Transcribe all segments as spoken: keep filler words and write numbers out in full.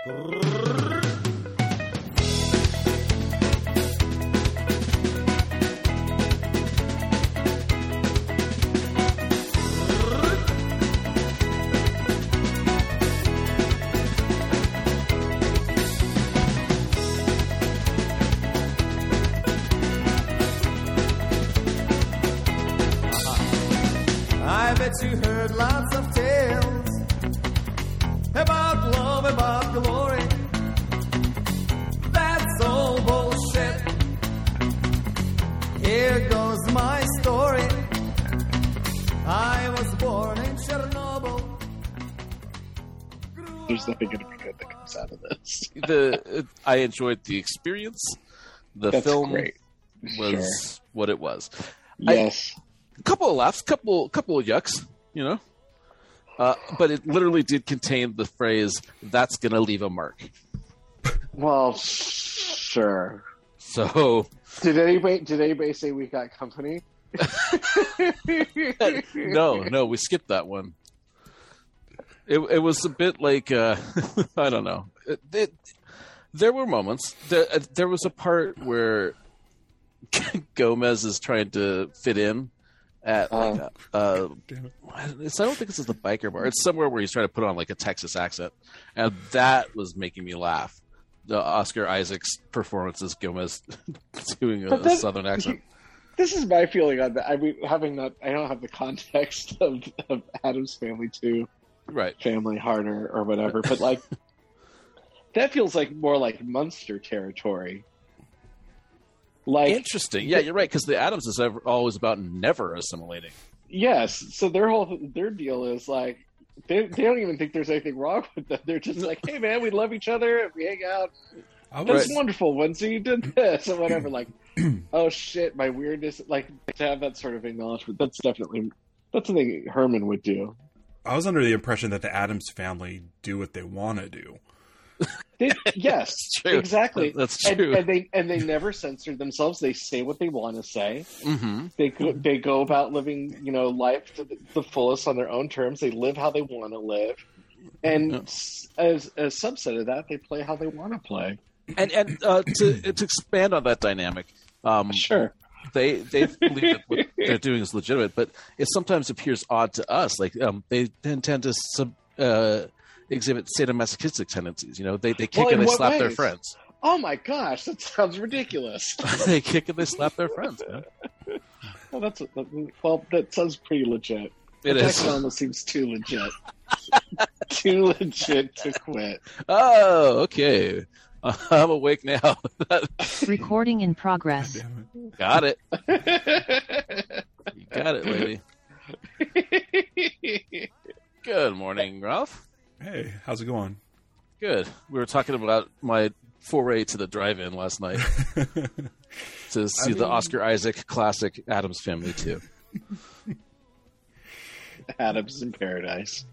I bet you heard lots of tales about love, about glory. That's all bullshit. Here goes my story. I was born in Chernobyl. There's nothing going to be good that comes out of this. The uh, I enjoyed the experience. The That's film great. was Sure. what it was. Yes. A couple of laughs, couple couple of yucks, you know. Uh, but it literally did contain the phrase "that's gonna leave a mark." Well, sure. So Did anybody did anybody say we got company? no, no, we skipped that one. It it was a bit like uh, I don't know. It, it, there were moments. There, there was a part where Gomez is trying to fit in at like Uh, a, uh, it's, I don't think this is the biker bar. It's somewhere where he's trying to put on like a Texas accent, and that was making me laugh. The Oscar Isaac's performance as Gomez doing a, But a that- southern accent. This is my feeling on that. I mean, having not, I don't have the context of, of Adam's Family two, Right. Family Harder, or whatever, but like, that feels like more like Munster territory. Like, Interesting. Yeah, you're right, because the Adams is ever, always about never assimilating. yes. So their whole their deal is like they they don't even think there's anything wrong with them. They're just like, hey man, we love each other and we hang out. I That's was, wonderful. Once you did this or whatever, like, oh shit, my weirdness. Like to have that sort of acknowledgement. That's definitely that's something Herman would do. I was under the impression that the Adams Family do what they want to do. They, yes, true. exactly. That's And, true. and they and they never censor themselves. They say what they want to say. Mm-hmm. They go, they go about living, you know, life to the, the fullest on their own terms. They live how they want to live, and Yeah. s as a subset of that, they play how they want to play. And and uh, to to expand on that dynamic, um, Sure. they they believe that what they're doing is legitimate, but it sometimes appears odd to us. Like um, they tend to sub, uh, exhibit sadomasochistic tendencies. You know, they they kick Well, in and they what slap their ways? friends. Oh my gosh, that sounds ridiculous. They kick and they slap their friends. Man. Well, that's well, that sounds pretty legit. It That is. actually almost seems too legit. Too legit to quit. Oh, okay. I'm awake now. Recording in progress. Damn it. Got it. You got it, lady. Good morning, Ralph. Hey, how's it going? Good. We were talking about my foray to the drive-in last night to see the mean- Oscar Isaac classic Adams Family two. Adams in Paradise.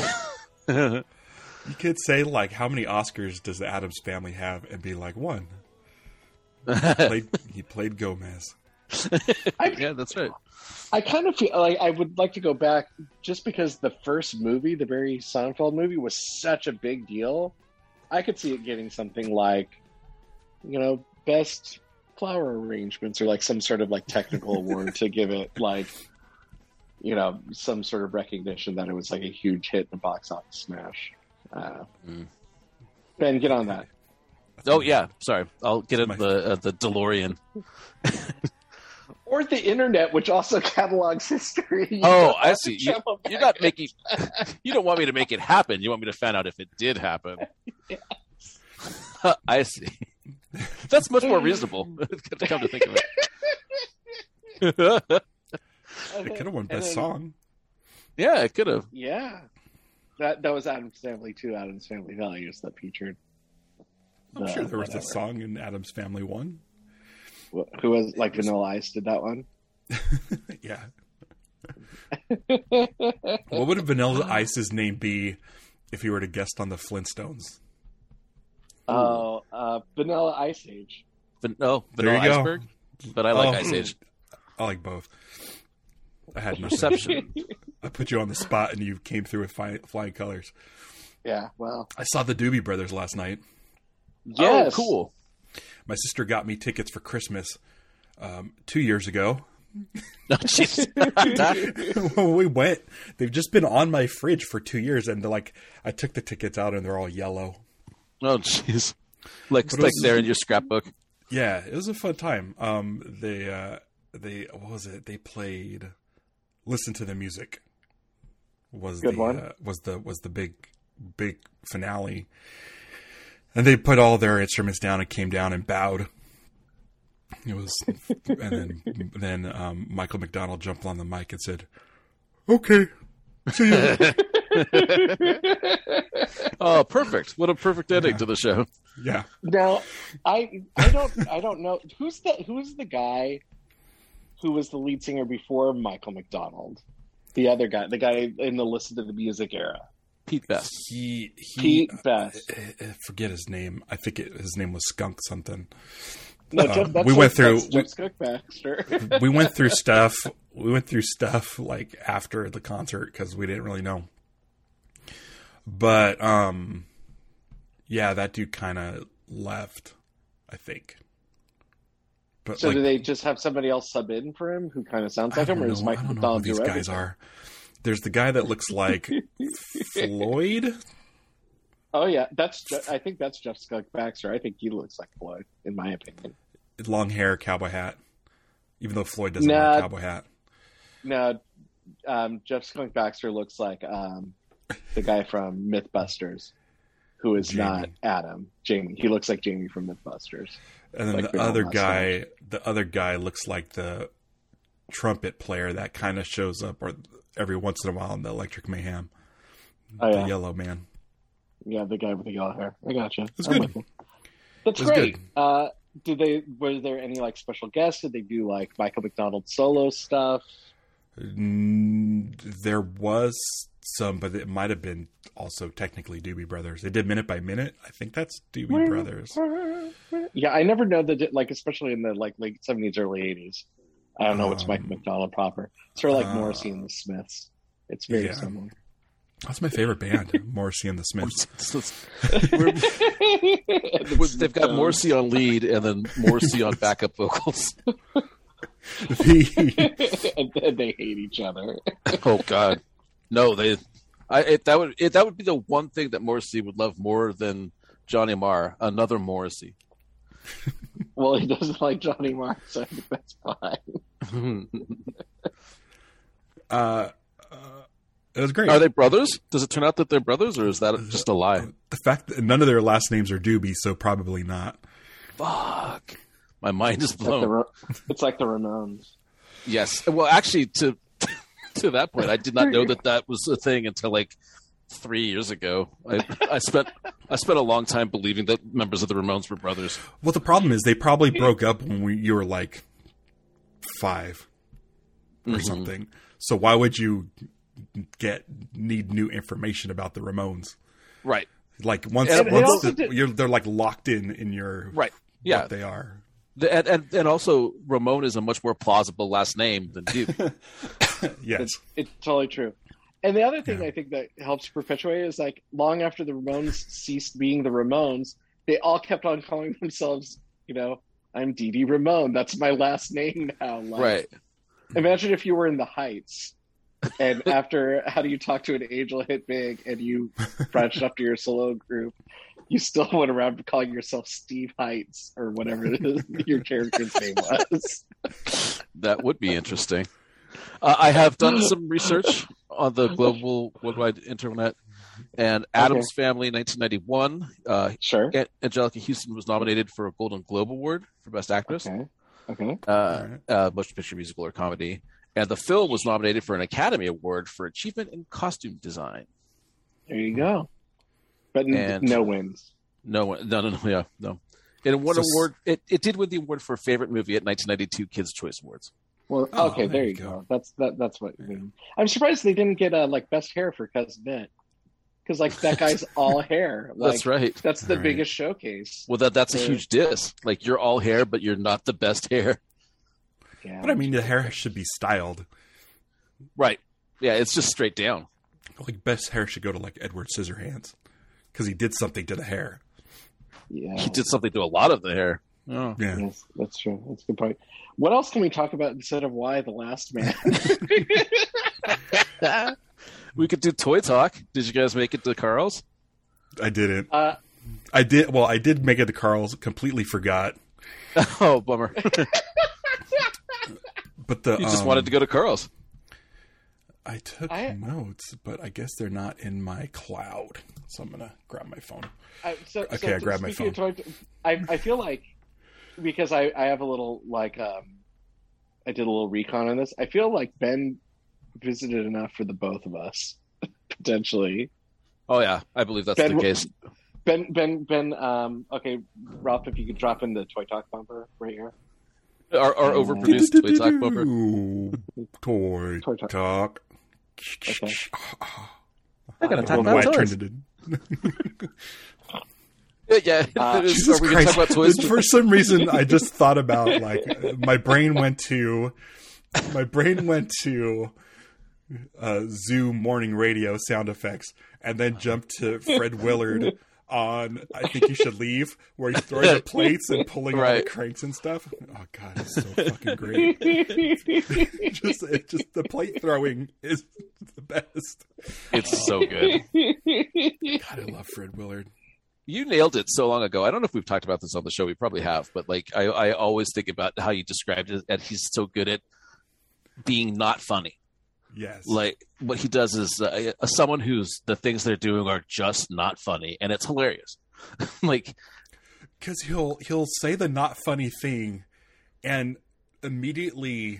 You could say, like, how many Oscars does the Adams Family have and be like, one. Played, he played Gomez. Yeah, that's right. I kind of feel like I would like to go back just because the first movie, the Barry Sonnenfeld movie, was such a big deal. I could see it getting something like, you know, best flower arrangements or like some sort of like technical award to give it like, you know, some sort of recognition that it was like a huge hit in the box office smash. Uh, Mm. Ben, get on that. Oh yeah, sorry. I'll get it My- the uh, the DeLorean. Or the internet, which also catalogs history. You Oh, don't I have see. to You, travel you're back. not making. You don't want me to make it happen. You want me to find out if it did happen. I see. That's much more reasonable. To come to think of it. And It then- could have won and Best then- Song. Yeah, it could have. Yeah, that that was Adam's Family two, Adam's Family Values that featured. I'm the- sure there was a whatever. song in Adams Family one. Wh- Who was like Vanilla Ice did that one? Yeah. What would Vanilla Ice's name be if he were to guest on the Flintstones? Oh, uh, Vanilla Ice Age. But no, There Vanilla you go. Iceberg. But I like Oh. Ice Age. I like both. I had no Perception. I put you on the spot and you came through with fly, flying colors. Yeah, well, I saw the Doobie Brothers last night. yes, Oh, cool. My sister got me tickets for Christmas um, two years ago. Oh, jeez. When we went, they've just been on my fridge for two years, and they're like, I took the tickets out, and they're all yellow. Oh, jeez. Like, But it like was- there in your scrapbook. Yeah, it was a fun time. Um, they, uh, they, what was it? They played "Listen to the Music." Was Good the one. Uh, was the was the big big finale, and they put all their instruments down and came down and bowed. It was, and then then um, Michael McDonald jumped on the mic and said, "Okay, see ya." Oh, perfect. What a perfect ending to the show. Yeah, Now, I I don't I don't know who's the who's the guy who was the lead singer before Michael McDonald. The other guy, the guy in the Listen to the Music era, Pete Best. he he. Pete Best. I, I forget his name. I think it, his name was Skunk something. No, Uh, Jeff, that's we went Jeff- through- that's Jeff Skunk Baxter. We went through stuff. We went through stuff like after the concert because we didn't really know. But um, yeah, that dude kind of left, I think. But So like, do they just have somebody else sub in for him who kind of sounds I like him, don't or does know, I Michael don't know who McDonald do these guys everything? are. There's the guy that looks like Floyd. Oh yeah, that's Je- I think that's Jeff Skunk Baxter. I think he looks like Floyd, in my opinion. Long hair, cowboy hat. Even though Floyd doesn't Nah. wear a cowboy hat. No, um, Jeff Skunk Baxter looks like um, the guy from MythBusters, who is Jamie. not Adam. Jamie. He looks like Jamie from MythBusters. And then Like the big other old guy, the other guy looks like the trumpet player that kind of shows up or every once in a while in the Electric Mayhem. Oh The yeah, yellow man. yeah, the guy with the yellow hair. I got you. It's good. That's It's great. good. Uh, did they? Was there any like special guests? Did they do like Michael McDonald solo stuff? Mm, there was some, but it might have been also technically Doobie Brothers. They did Minute by Minute. I think that's Doobie Brothers. Yeah, I never know that. Like, especially in the like late seventies, early eighties. I don't know what's Um, Michael McDonald proper. It's sort of like uh, Morrissey and the Smiths. It's very yeah. similar. That's my favorite band, Morrissey and the Smiths. They've got Morrissey on lead and then Morrissey on backup vocals. The- and then they hate each other. Oh God, no! They, I it, that would it, that would be the one thing that Morrissey would love more than Johnny Marr. Another Morrissey. Well, he doesn't like Johnny Marr, so I think that's fine. uh, uh, it was great. Are they brothers? Does it turn out that they're brothers, or is that just a lie? The fact that none of their last names are Doobie, so probably not. Fuck! My mind is It's like, the, blown. Ra- it's like the Ramones. Yes. Well, actually, to to that point, I did not know that that was a thing until like three years ago. I, I spent I spent a long time believing that members of the Ramones were brothers. Well, the problem is they probably broke up when we, you were like five or Mhm. something. So why would you get need new information about the Ramones? Right. Like once, And it once also the, did- you're, they're like locked in in your Right. Yeah. what they are. The, and, and and also Ramon is a much more plausible last name than Duke. Yes, It's, it's totally true. And the other thing Yeah. I think that helps perpetuate is like long after the Ramones ceased being the Ramones, they all kept on calling themselves, you know, I'm Dee Dee Ramone. That's my last name now. Like, Right. Imagine if you were in the Heights and after How Do You Talk to an Angel hit big and you branched up to your solo group, you still went around calling yourself Steve Heights or whatever it is your character's name was. That would be interesting. Uh, I have done some research on the global worldwide internet, and Adam's Family, nineteen ninety-one. Uh, Sure. An- Angelica Houston was nominated for a Golden Globe Award for Best Actress, Okay. Okay. uh, Alright. uh, motion picture, musical, or comedy. And the film was nominated for an Academy Award for achievement in costume design. There you go. But n- And- no wins. No, one- no, no, no, yeah, no. It won So- award. It, it did win the award for favorite movie at nineteen ninety-two Kids' Choice Awards. Well, Oh, okay, there, you go. go. That's that. That's what you mean. I'm surprised they didn't get uh, like best hair for Cousin Mint, because like that guy's all hair. Like, That's right. That's the Right. biggest showcase. Well, that that's a Yeah. huge diss. Like you're all hair, but you're not the best hair. Yeah. but I mean the hair should be styled. Right. Yeah, it's just straight down. Like best hair should go to like Edward Scissorhands. because he did something to the hair. Yeah, He did something to a lot of the hair. Oh. Yeah. Yes, that's true. That's a good point. What else can we talk about instead of why the last man? We could do toy talk. Did you guys make it to Carl's? I didn't. uh, I did. Well, I did make it to Carl's. Completely forgot. Oh, bummer. But the You just um, wanted to go to Carl's. I took I- notes, but I guess they're not in my cloud. So I'm gonna grab my phone. I, so, Okay, so I grabbed my speaking of toy- I, I feel like because I, I have a little like um, I did a little recon on this. I feel like Ben visited enough for the both of us potentially. Oh, yeah. I believe that's Ben, the case. Ben, Ben, Ben. Um, okay, Ralph, if you could drop in the Toy Talk bumper right here. Our, our overproduced toy talk bumper. Toy Toy talk. talk. Okay. I gotta I talk don't know why about I toys. turned it in. Yeah, yeah. Uh, Is- Jesus are we gonna Christ! talk about toys? For some reason, I just thought about like my brain went to my brain went to uh, Zoo morning radio sound effects, and then jumped to Fred Willard on "I Think You Should Leave," where he's throwing the plates and pulling all Right. the cranks and stuff. Oh god, it's so fucking great! just, it just the plate throwing is the best. It's so good. God, I love Fred Willard. You nailed it so long ago. I don't know if we've talked about this on the show. We probably have, but like I, I always think about how you described it, and he's so good at being not funny. Yes, Like what he does is uh, uh, someone who's the things they're doing are just not funny, and it's hilarious. Like because he'll he'll say the not funny thing, and immediately,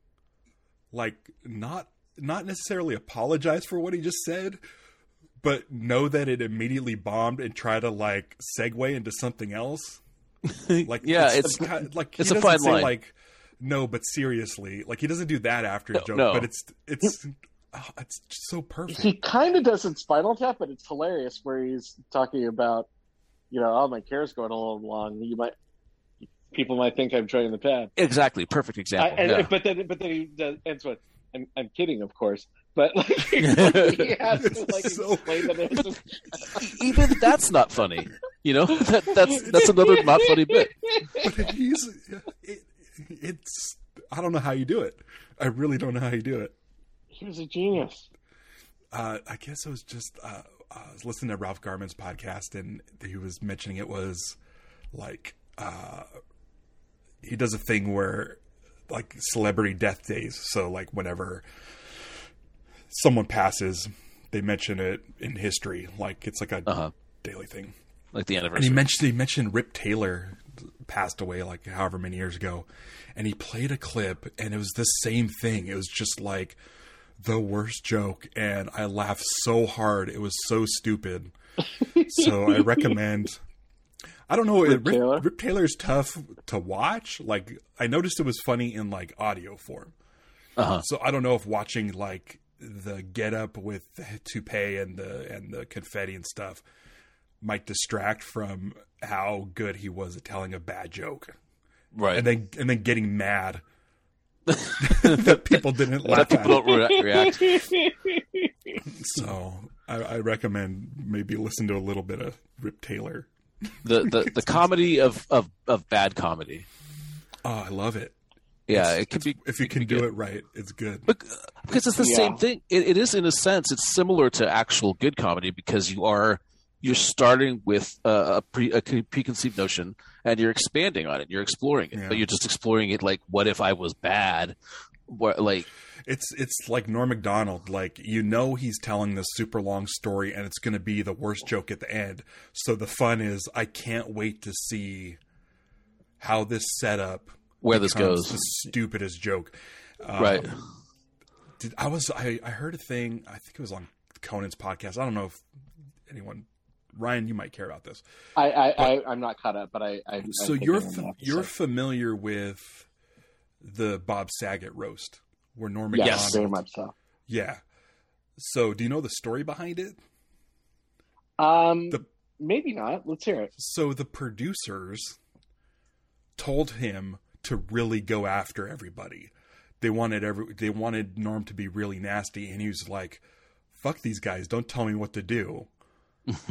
like not not necessarily apologize for what he just said, but know that it immediately bombed and try to like segue into something else. Like Yeah, it's- kind of- like it's he a doesn't fine say line. like no, but seriously, like he doesn't do that after a No, joke, no. but it's it's oh, it's just so perfect. He kind of does in Spinal Tap, but it's hilarious where he's talking about, you know, oh, my care's going a little long. You might, people might think I'm trying the pad. exactly, perfect I, example. and, yeah. But then, but then he does, ends with, I'm, I'm kidding, of course. But like, he has to like So- explain that it's just, Even that's not funny. You know, that, that's that's another not funny bit. But he's it, it's I don't know how you do it. I really don't know how you do it. he was a genius. Uh, I guess it was just uh, I was listening to Ralph Garman's podcast, and he was mentioning it was like uh, he does a thing where like celebrity death days. So like whenever someone passes, they mention it in history. Like it's like a Uh-huh. daily thing. Like the And he anniversary. mentioned he mentioned Rip Taylor passed away like however many years ago, and he played a clip, and it was the same thing. It was just like the worst joke, and I laughed so hard. It was so stupid. So I recommend. I don't know. Rip Rip, Rip, Taylor? Rip Taylor's tough to watch. Like I noticed it was funny in like audio form. Uh-huh. So I don't know if watching like the get up with the toupee and the and the confetti and stuff might distract from how good he was at telling a bad joke, Right. and then and then getting mad that people didn't laugh that people at. don't re- react. So I, I recommend maybe listen to a little bit of Rip Taylor. The the, the comedy of, of, of bad comedy. Oh, I love it. Yeah, it could be If you can do it right, it's good. Bec- because it's the Yeah. same thing. It, it is in a sense. It's similar to actual good comedy because you are you're starting with a, a, pre, a preconceived notion and you're expanding on it. You're exploring it, Yeah. but you're just exploring it like, what if I was bad? What like It's it's like Norm Macdonald. Like you know he's telling this super long story, and it's going to be the worst joke at the end. So the fun is, I can't wait to see how this setup where this becomes goes? the stupidest joke. Um, Right. Did, I was I, I heard a thing. I think it was on Conan's podcast. I don't know if anyone. Ryan, you might care about this. I, I, I, I'm not caught up, but I. I So I think you're I know fa- enough to you're say. familiar with the Bob Saget roast, where Norm Yes, Macdonald. very much so. Yeah. So do you know the story behind it? Um, The- maybe not. Let's hear it. So the producers told him to really go after everybody. They wanted every they wanted Norm to be really nasty, and he was like, "Fuck these guys! Don't tell me what to do."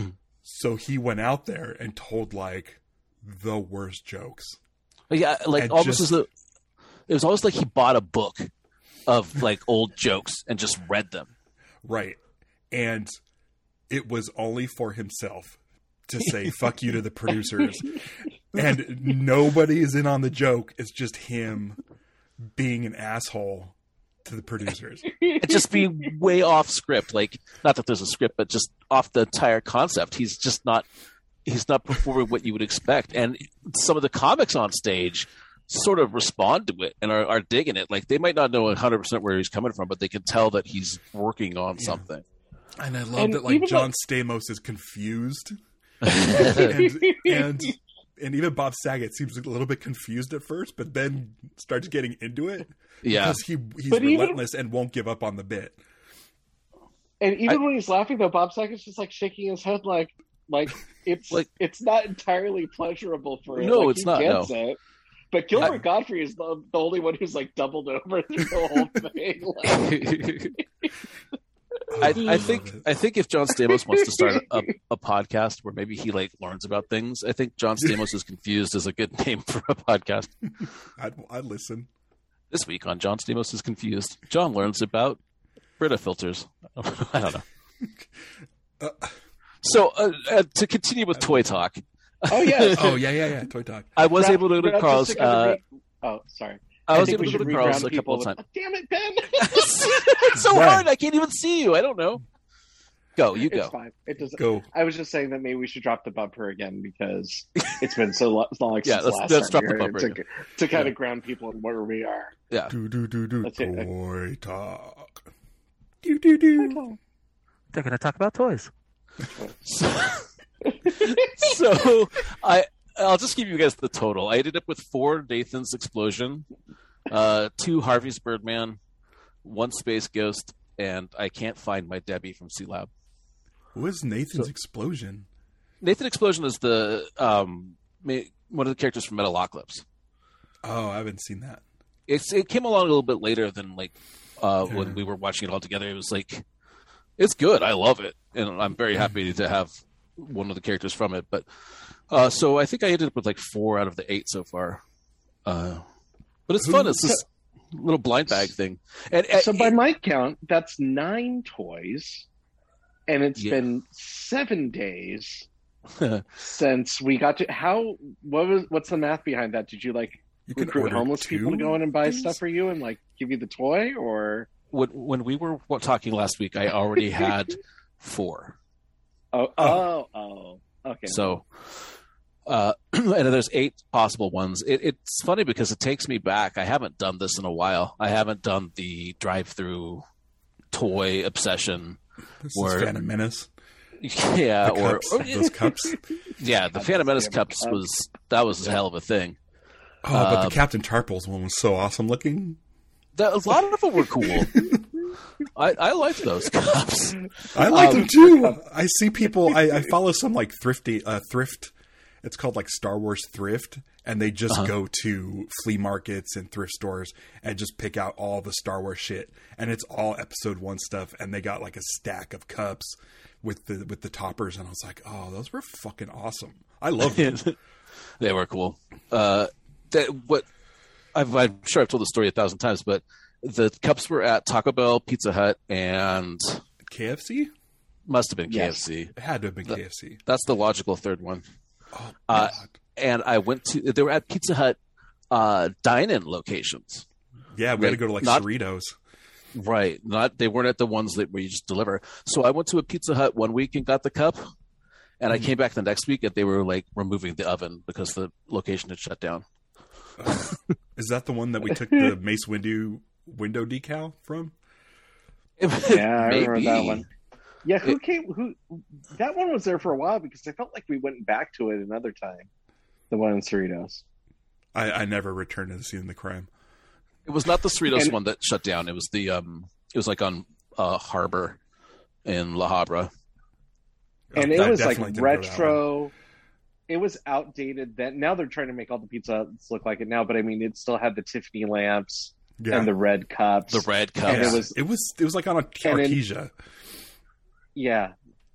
So he went out there and told like the worst jokes. Yeah, like And almost just- as a, it was almost like he bought a book of like old jokes and just read them. Right. And it was only for himself to say fuck you to the producers. And nobody is in on the joke. It's just him being an asshole to the producers. It just being way off script. Like, not that there's a script, but just off the entire concept. He's just not he's not performing what you would expect. And some of the comics on stage sort of respond to it and are, are digging it. Like, they might not know one hundred percent where he's coming from, but they can tell that he's working on something. And I love And that, like, even John like- Stamos is confused. and, and and even Bob Saget seems a little bit confused at first, but then starts getting into it. Yeah. Because he, he's But even- relentless and won't give up on the bit. And even I- when he's laughing, though, Bob Saget's just like shaking his head, like like it's Like- it's not entirely pleasurable for him. No, Like, it's he not, Gets no. it. But Gilbert I- Godfrey is the, the only one who's like doubled over through the whole thing. Like, I, I love think it. I think if John Stamos wants to start a, a podcast where maybe he like learns about things, I think John Stamos is Confused is a good name for a podcast. I'd, I'd listen. This week on John Stamos is Confused, John learns about Brita filters. I don't know. So uh, uh, to continue with toy talk, oh yeah. Oh, yeah, yeah, yeah. Toy Talk. I was Brad- able to go to Brad, Carl's. just to kind of Uh, re- oh, sorry. I was think able we to go should to Carl's reground a couple people of times. with, Damn it, Ben! It's so Right. hard. I can't even see you. I don't know. Go, you It's go. fine. It doesn't. Go. I was just saying that maybe we should drop the bumper again because it's been so lo- long Yeah, since let's- last let's time drop the we were bumper here to, to kind of ground people in where we are. Yeah. Do, do, do, do. That's it. Toy Talk. Do, do, do. They're going to talk about toys. So, so I I'll just give you guys the total. I ended up with four Nathan's Explosion, uh, two Harvey's Birdman, one Space Ghost, and I can't find my Debbie from C Lab. What is Nathan's explosion? Nathan Explosion is the um ma- one of the characters from Metalocalypse. Oh, I haven't seen that. It's it came along a little bit later than like uh, Yeah. when we were watching it all together. It was like it's good. I love it, and I'm very happy to have one of the characters from it. But uh, so I think I ended up with like four out of the eight so far. Uh, but it's Who- fun. It's this little blind bag thing, and, and So by my count, that's nine toys, and it's Yeah. been seven days since we got to. How? What was? What's the math behind that? Did you like You can recruit order homeless people to two go in and buy things? stuff for you and like give you the toy, or when when we were talking last week, I already had four. oh oh oh okay. So, uh, and there's eight possible ones. It, it's funny because it takes me back. I haven't done this in a while. I haven't done the drive-through toy obsession. This Or- is Phantom Menace. Yeah, The or, cups, or those cups. yeah, the Phantom Menace Damn cups cups. was that was a hell of a thing. Oh, but the Um, Captain Tarples one was so awesome looking. That, a lot of them were cool. I, I liked those cups. I like um, them too. I see people. I, I follow some like thrifty uh, thrift. It's called like Star Wars Thrift, and they just Uh-huh. go to flea markets and thrift stores and just pick out all the Star Wars shit, and it's all Episode One stuff. And they got like a stack of cups with the with the toppers, and I was like, oh, those were fucking awesome. I love them. They were cool. Uh, that what I've, I'm sure I've told the story a thousand times, but the cups were at Taco Bell, Pizza Hut, and K F C? must have been Yes. K F C. It had to have been The- K F C. That's the logical third one. Oh, Uh, God. And I went to they were at Pizza Hut uh, dine-in locations. Yeah, we had to like, go to like not- Cerritos. Right. Not they weren't at the ones that where you just deliver. So I went to a Pizza Hut one week and got the cup. And I came back the next week and they were like removing the oven because the location had shut down. Is that the one that we took the Mace Windu window decal from? yeah, I remember Maybe. that one. Yeah, who It- came? Who? That one was there for a while because I felt like we went back to it another time. The one in Cerritos. I, I never returned to the scene of the crime. It was not the Cerritos And- one that shut down. It was the um it was like on uh Harbor in La Habra. And Oh, I it was like definitely didn't go to that one. retro. It was outdated then. Now they're trying to make all the Pizza Huts look like it now, but I mean, it still had the Tiffany lamps Yeah. and the red cups. The red Yeah, cups. and it was- it was it was like on a and then- Artesia. Yeah,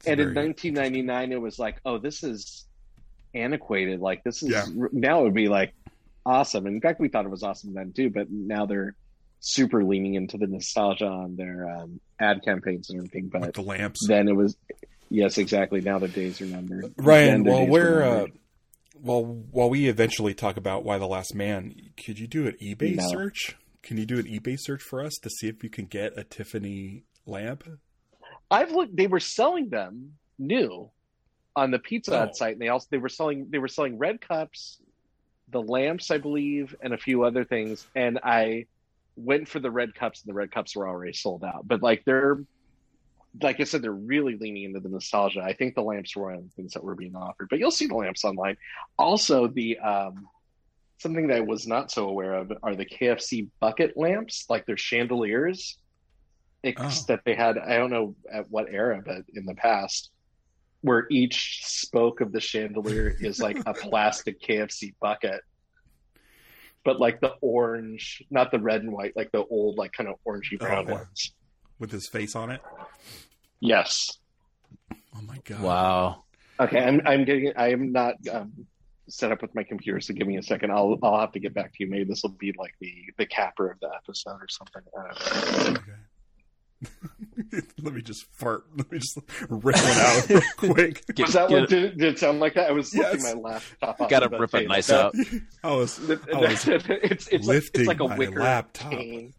and in very- nineteen ninety-nine, it was like, oh, this is antiquated. Like this is Yeah. now it would be like awesome. And in fact, we thought it was awesome then too. But now they're super leaning into the nostalgia on their um, ad campaigns and everything. But with the lamps. then it was, yes, exactly. Now the days are numbered. Ryan, Then the well, days were we're uh, numbered. well, while we eventually talk about Why the Last Man, could you do an eBay No. search? Can you do an eBay search for us to see if you can get a Tiffany lamp? I've looked. They were selling them new on the Pizza Hut Oh. site, and they also they were selling they were selling red cups, the lamps, I believe, and a few other things. And I went for the red cups, and the red cups were already sold out. But like they're, like I said, they're really leaning into the nostalgia. I think the lamps were one of the things that were being offered, but you'll see the lamps online. Also, the um, something that I was not so aware of are the K F C bucket lamps, like they're chandeliers. Ex- Oh. that they had, I don't know at what era, but in the past, where each spoke of the chandelier is like a plastic K F C bucket, but like the orange, not the red and white, like the old, like kind of orangey brown Oh, yeah. ones. With his face on it? Yes. Oh my god! Wow. Okay, I'm I'm getting I am not um, set up with my computer, so give me a second. I'll I'll have to get back to you. Maybe this will be like the the capper of the episode or something. Uh, Okay. Let me just fart. Let me just rip one out real quick. Get, was that get what it- did, did it sound like that? I was lifting Yes. my laptop. Off Gotta the rip it table. nice That- out. I was, that- I was it's it's like, lifting it's like a my wicker laptop. cane.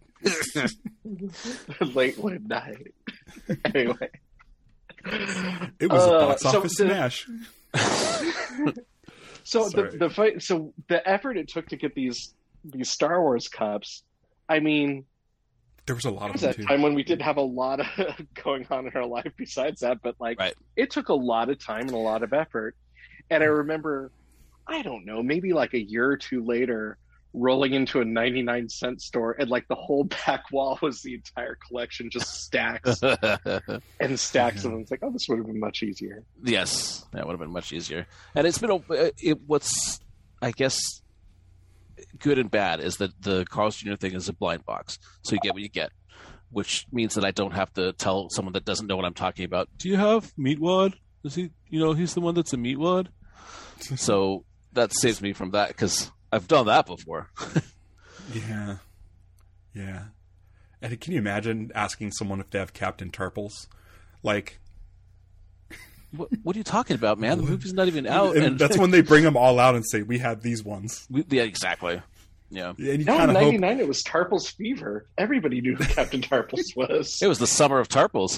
Late one night. Anyway, It was a Uh, box so office the- smash. so the Sorry. the fight, so the effort it took to get these these Star Wars cups. I mean, There was a lot There of was them that too. time when we didn't have a lot of going on in our life besides that, but like Right. it took a lot of time and a lot of effort. And I remember, I don't know, maybe like a year or two later, rolling into a ninety-nine cent store and like the whole back wall was the entire collection, just stacks and stacks of them. It's like, oh, this would have been much easier. Yes, that would have been much easier. And it's been a, it, what's I guess good and bad is that the Carl's Junior thing is a blind box, so you get what you get, which means that I don't have to tell someone that doesn't know what I'm talking about. Do you have Meatwad? Is he? You know, he's the one that's a Meatwad. So that saves me from that because I've done that before. Yeah, yeah. And can you imagine asking someone if they have Captain Turples? Like, What, what are you talking about, man? The movie's not even out. and And that's when they bring them all out and say, "We have these ones." we, yeah, exactly. Yeah, And you No, kind in of hope. ninety-nine, it was Tarples Fever. Everybody knew who Captain Tarples was. it was the summer of Tarples.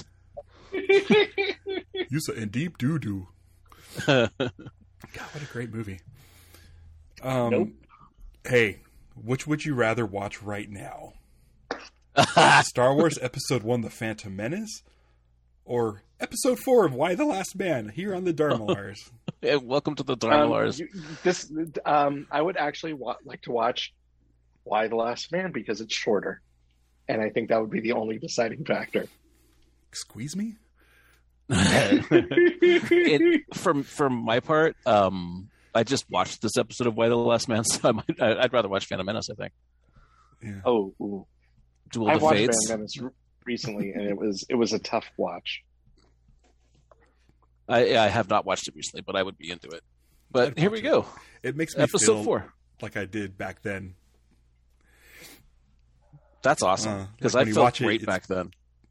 You said in deep doo doo. God, what a great movie. Um, Nope. Hey, which would you rather watch right now? Star Wars Episode One: The Phantom Menace, or Episode Four of Why the Last Man here on the Dharmalars? Yeah, welcome to the Um, Dharmalars. you- this, um, I would actually wa- like to watch Why the Last Man because it's shorter, and I think that would be the only deciding factor. Squeeze me? it, for for my part, um, I just watched this episode of Why the Last Man, so I might, I, I'd rather watch Phantom Menace. I think Yeah. Oh, ooh. Duel I of the watched Fates. Phantom Menace re- recently, and it was it was a tough watch. I, I have not watched it recently, but I would be into it. But I'd here watch we it. go, It makes me episode feel four. like I did back then. That's Uh, awesome because like when I you felt watch it, great it's- back then.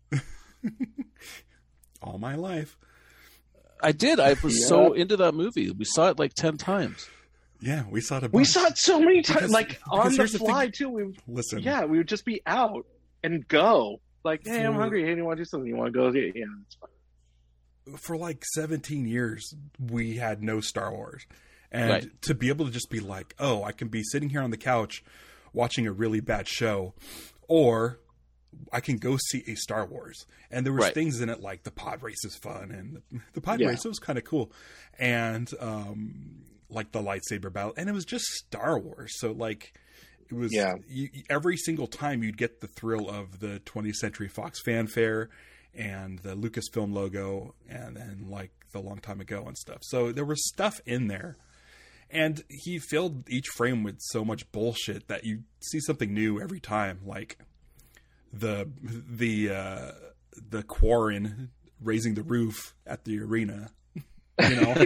All my life. I did. I was Yeah. so into that movie. We saw it like ten times. Yeah, we saw it. A We bunch. saw it so many times, Because- like because on the here's the thing- fly too. We Listen, yeah, we would just be out and go. Like, hey, I'm For- hungry. Hey, you want to do something? You want to go? Yeah, yeah, it's fine. for like seventeen years, we had no Star Wars. And Right. to be able to just be like, oh, I can be sitting here on the couch watching a really bad show, or I can go see a Star Wars. And there was Right. things in it like the pod race is fun, and the, the pod Yeah. race, it was kind of cool. And um, like the lightsaber battle. And it was just Star Wars. So like, it was Yeah. you, every single time you'd get the thrill of the twentieth Century Fox fanfare and the Lucasfilm logo, and then like the long time ago and stuff. So there was stuff in there, and he filled each frame with so much bullshit that you see something new every time. Like the the uh, the Quarren raising the roof at the arena, you know?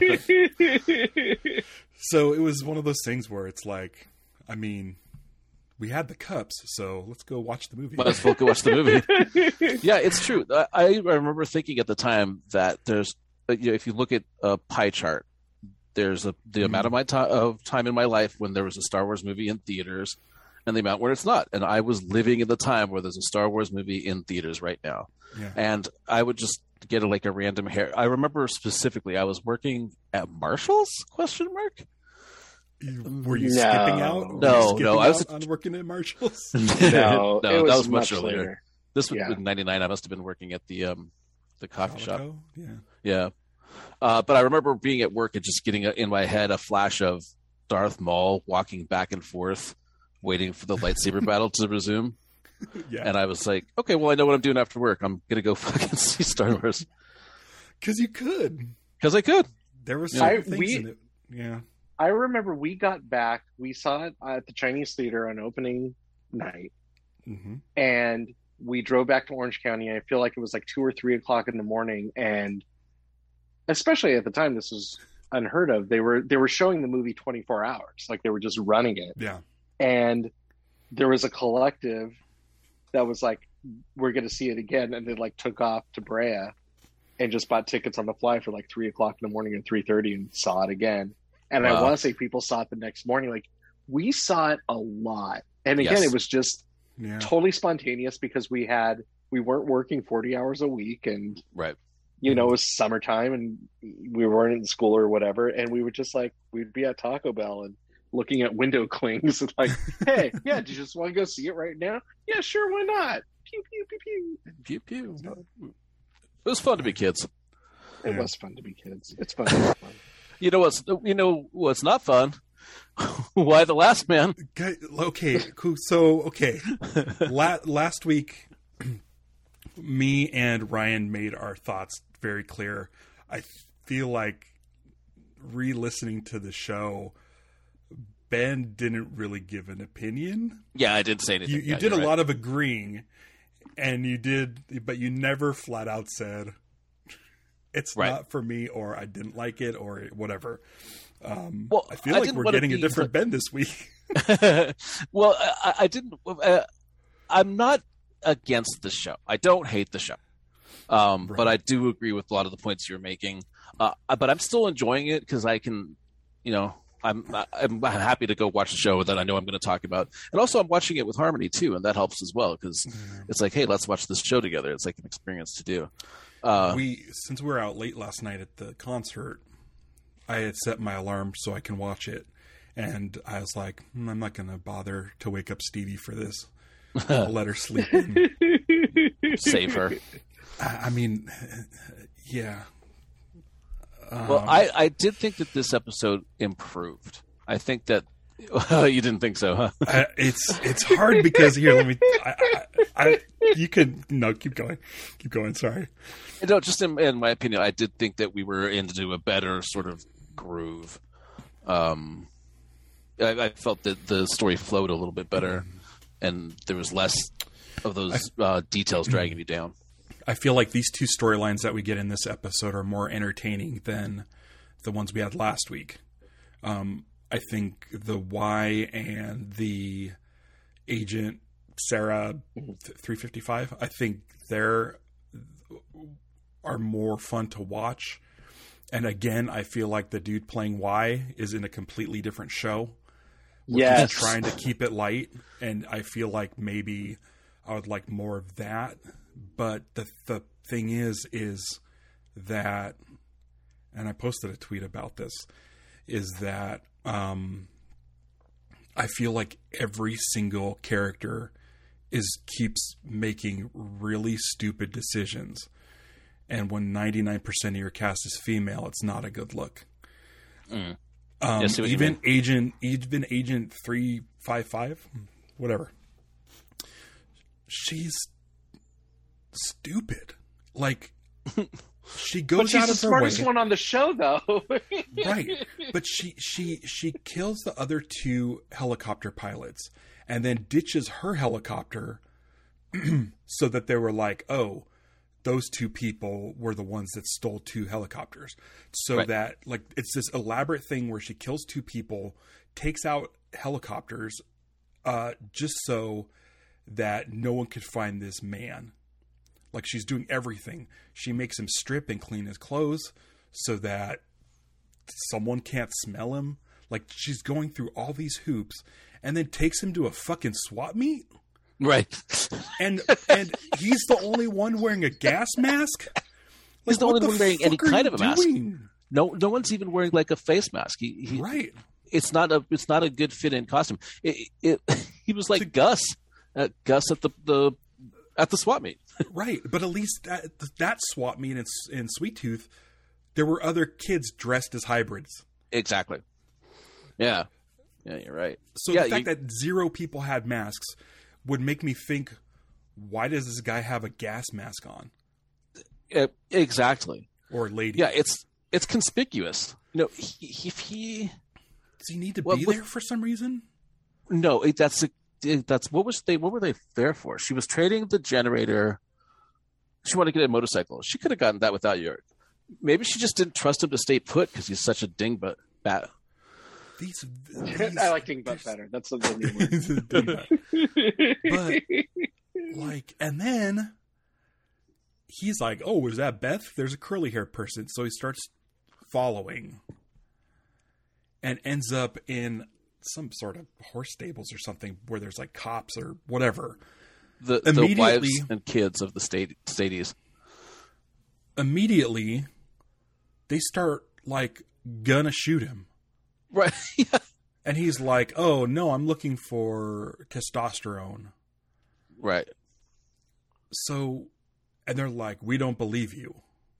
So it was one of those things where it's like, I mean, we had the cups, so let's go watch the movie. Might as well go watch the movie. Yeah, it's true. I, I remember thinking at the time that there's, you know, if you look at a pie chart, there's a, the mm-hmm. amount of my time of time in my life when there was a Star Wars movie in theaters, and the amount where it's not. And I was living in the time where there's a Star Wars movie in theaters right now, yeah. and I would just get a, like a random hair. I remember specifically, I was working at Marshall's? Question mark. Were you no. skipping out? Were no, skipping no, I was out on working at Marshall's. No, no, it was that was much much earlier. later. This was Yeah. in ninety-nine. I must have been working at the um, the coffee shop. Calico? Yeah. Yeah, uh, but I remember being at work and just getting a, in my head a flash of Darth Maul walking back and forth, waiting for the lightsaber battle to resume. Yeah. And I was like, okay, well, I know what I'm doing after work. I'm gonna go fucking see Star Wars Because you could. because I could. There were I- certain things we- in it. Yeah. I remember we got back, we saw it at the Chinese Theater on opening night, Mm-hmm. and we drove back to Orange County. I feel like it was like two or three o'clock in the morning, and especially at the time, this was unheard of. They were they were showing the movie twenty-four hours, like they were just running it. Yeah. And there was a collective that was like, "We're going to see it again," and they like took off to Brea and just bought tickets on the fly for like three o'clock in the morning and three thirty, and saw it again. And I Wow. want to say people saw it the next morning. Like, we saw it a lot. And again, Yes. it was just Yeah. totally spontaneous because we had, we weren't working forty hours a week, and, Right. you know, it was summertime and we weren't in school or whatever. And we would just like, we'd be at Taco Bell and looking at window clings and like, hey, yeah, do you just want to go see it right now? Yeah, sure. Why not? Pew, pew, pew, pew. Pew pew. It was fun to be kids. It Yeah. was fun to be kids. It's fun. To be fun. You know what's you know what's not fun? Why the Last Man? Okay, okay, cool. So, okay. La- last week, me and Ryan made our thoughts very clear. I feel like re-listening to the show, Ben didn't really give an opinion. Yeah, I didn't say anything. You, you Yeah, did a you're right. lot of agreeing, and you did, but you never flat out said, it's Right. not for me, or I didn't like it, or whatever. Um, Well, I feel I like didn't we're wanna getting a be different Ben this week. Well, I, I didn't. Uh, I'm not against the show. I don't hate the show, um, Right. but I do agree with a lot of the points you're making. Uh, but I'm still enjoying it because I can, you know, I'm I'm happy to go watch the show that I know I'm going to talk about, and also I'm watching it with Harmony too, and that helps as well because it's like, hey, let's watch this show together. It's like an experience to do. Uh, we since we were out late last night at the concert, I had set my alarm so I can watch it, and I was like, hmm, I'm not going to bother to wake up Stevie for this. I'll let her sleep in. save her. I, I mean, yeah. Um, Well, I, I did think that this episode improved. I think that you didn't think so, huh? I, it's it's hard because here, let me. I, I, I you could no keep going, keep going. Sorry. No, just in, in my opinion, I did think that we were into a better sort of groove. Um, I, I felt that the story flowed a little bit better, and there was less of those uh, details dragging you down. I feel like these two storylines that we get in this episode are more entertaining than the ones we had last week. Um, I think the Y and the Agent Sarah three fifty-five, I think they're are more fun to watch. And again, I feel like the dude playing Y is in a completely different show. We're Yes. just trying to keep it light, and I feel like maybe I would like more of that. But the the thing is, is that, and I posted a tweet about this, is that um, I feel like every single character is keeps making really stupid decisions, and when ninety-nine percent of your cast is female, it's not a good look. Mm. Um, Yeah, I see what you even mean. agent, even Agent three five five, whatever. She's stupid. Like, she But goes she's out the of her smartest way, one on the show, though. right? But she she she kills the other two helicopter pilots, and then ditches her helicopter, so that they were like, "Oh, those two people were the ones that stole two helicopters. So Right. that, like, it's this elaborate thing where she kills two people, takes out helicopters, uh, just so that no one could find this man. Like, she's doing everything. She makes him strip and clean his clothes so that someone can't smell him. Like, she's going through all these hoops and then takes him to a fucking swap meet. Right. And and he's the only one wearing a gas mask. Like, He's the what only one wearing any fuck are kind you of a mask. doing? No, no one's even wearing like a face mask. He, he Right. It's not a, it's not a good fit in costume. It, it, he was like Gus, uh, Gus at the, the, at the swap meet. Right. But at least that, that swap meet in, in Sweet Tooth, there were other kids dressed as hybrids. Exactly. Yeah. Yeah, you're right. So yeah, the fact you, that zero people had masks would make me think, why does this guy have a gas mask on? uh, exactly. Or lady? Yeah, it's, it's conspicuous. You know, he, if he, Does he need to Well, be with- there for some reason? no, it, that's, a, it, that's, what was they, what were they there for? She was trading the generator. She wanted to get a motorcycle. She could have gotten that without York. Maybe she just didn't trust him to stay put because he's such a dingbat. Bat. These, these I like Dingbat better. That's the new word. Dingbat. But, like, and then he's like, oh, is that Beth? There's a curly haired person. So he starts following and ends up in some sort of horse stables or something where there's like cops or whatever. The, the Immediately- wives and kids of the state, stadies. Immediately, they start like gonna shoot him. Right. Yeah. And he's like, oh, no, I'm looking for testosterone. Right. So, and they're like, we don't believe you.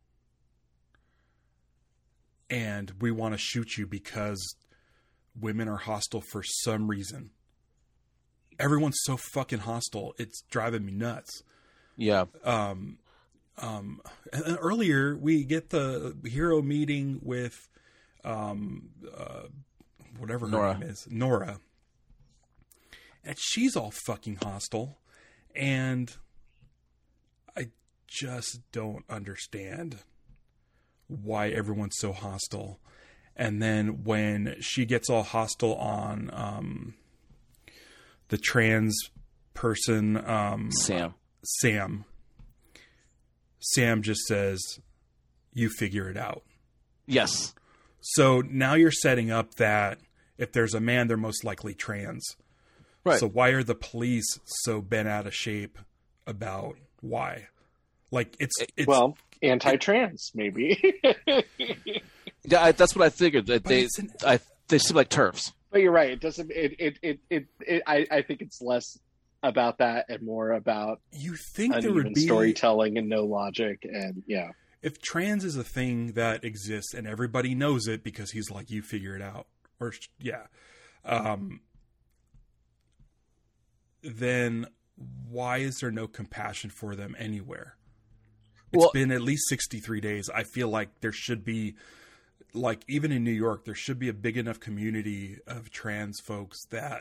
And we want to shoot you because women are hostile for some reason. Everyone's so fucking hostile. It's driving me nuts. Yeah. Um, um, and then earlier we get the hero meeting with, um, uh, whatever her Nora. name is, Nora. And she's all fucking hostile. And I just don't understand why everyone's so hostile. And then when she gets all hostile on, um, the trans person, um, Sam. Sam, Sam just says, you figure it out. Yes. So now you're setting up that if there's a man, they're most likely trans. Right. So why are the police so bent out of shape about why? Like it's, it's Well, anti-trans, maybe. Yeah, I, that's what I figured. That But they, it's an- I, they seem like turfs. But you're right. It doesn't. It. It. It. It. it I. I think it's less about that and more about you think there uneven would be storytelling and no logic. And yeah, if trans is a thing that exists and everybody knows it because he's like, you figure it out, or yeah, um, then why is there no compassion for them anywhere? It's Well- been at least sixty-three days. I feel like there should be, like, even in New York, there should be a big enough community of trans folks that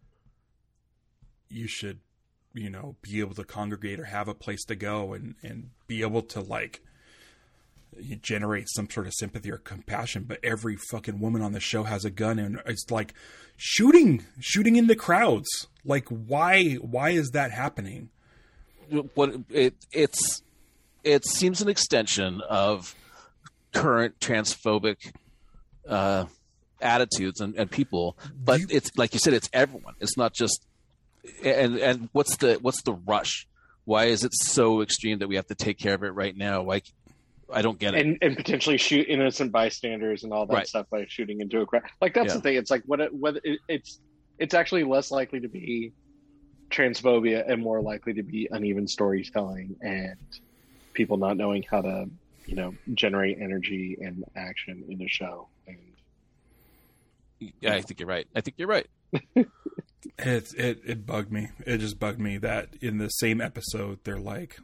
you should, you know, be able to congregate or have a place to go and, and be able to, like, generate some sort of sympathy or compassion. But every fucking woman on the show has a gun and it's like shooting, shooting into crowds. Like, why, why is that happening? What it it's it seems an extension of current transphobic uh, attitudes and, and people, but You- it's like you said, it's everyone. It's not just and and what's the what's the rush? Why is it so extreme that we have to take care of it right now? Like, I don't get it. and and potentially shoot innocent bystanders and all that Right. stuff by shooting into a crowd. Like that's Yeah. the thing. It's like what it, whether it, it's it's actually less likely to be transphobia and more likely to be uneven storytelling and people not knowing how to, you know, generate energy and action in a show. And Yeah, I think you're right. I think you're right. It, it, it bugged me. It just bugged me that in the same episode, they're like,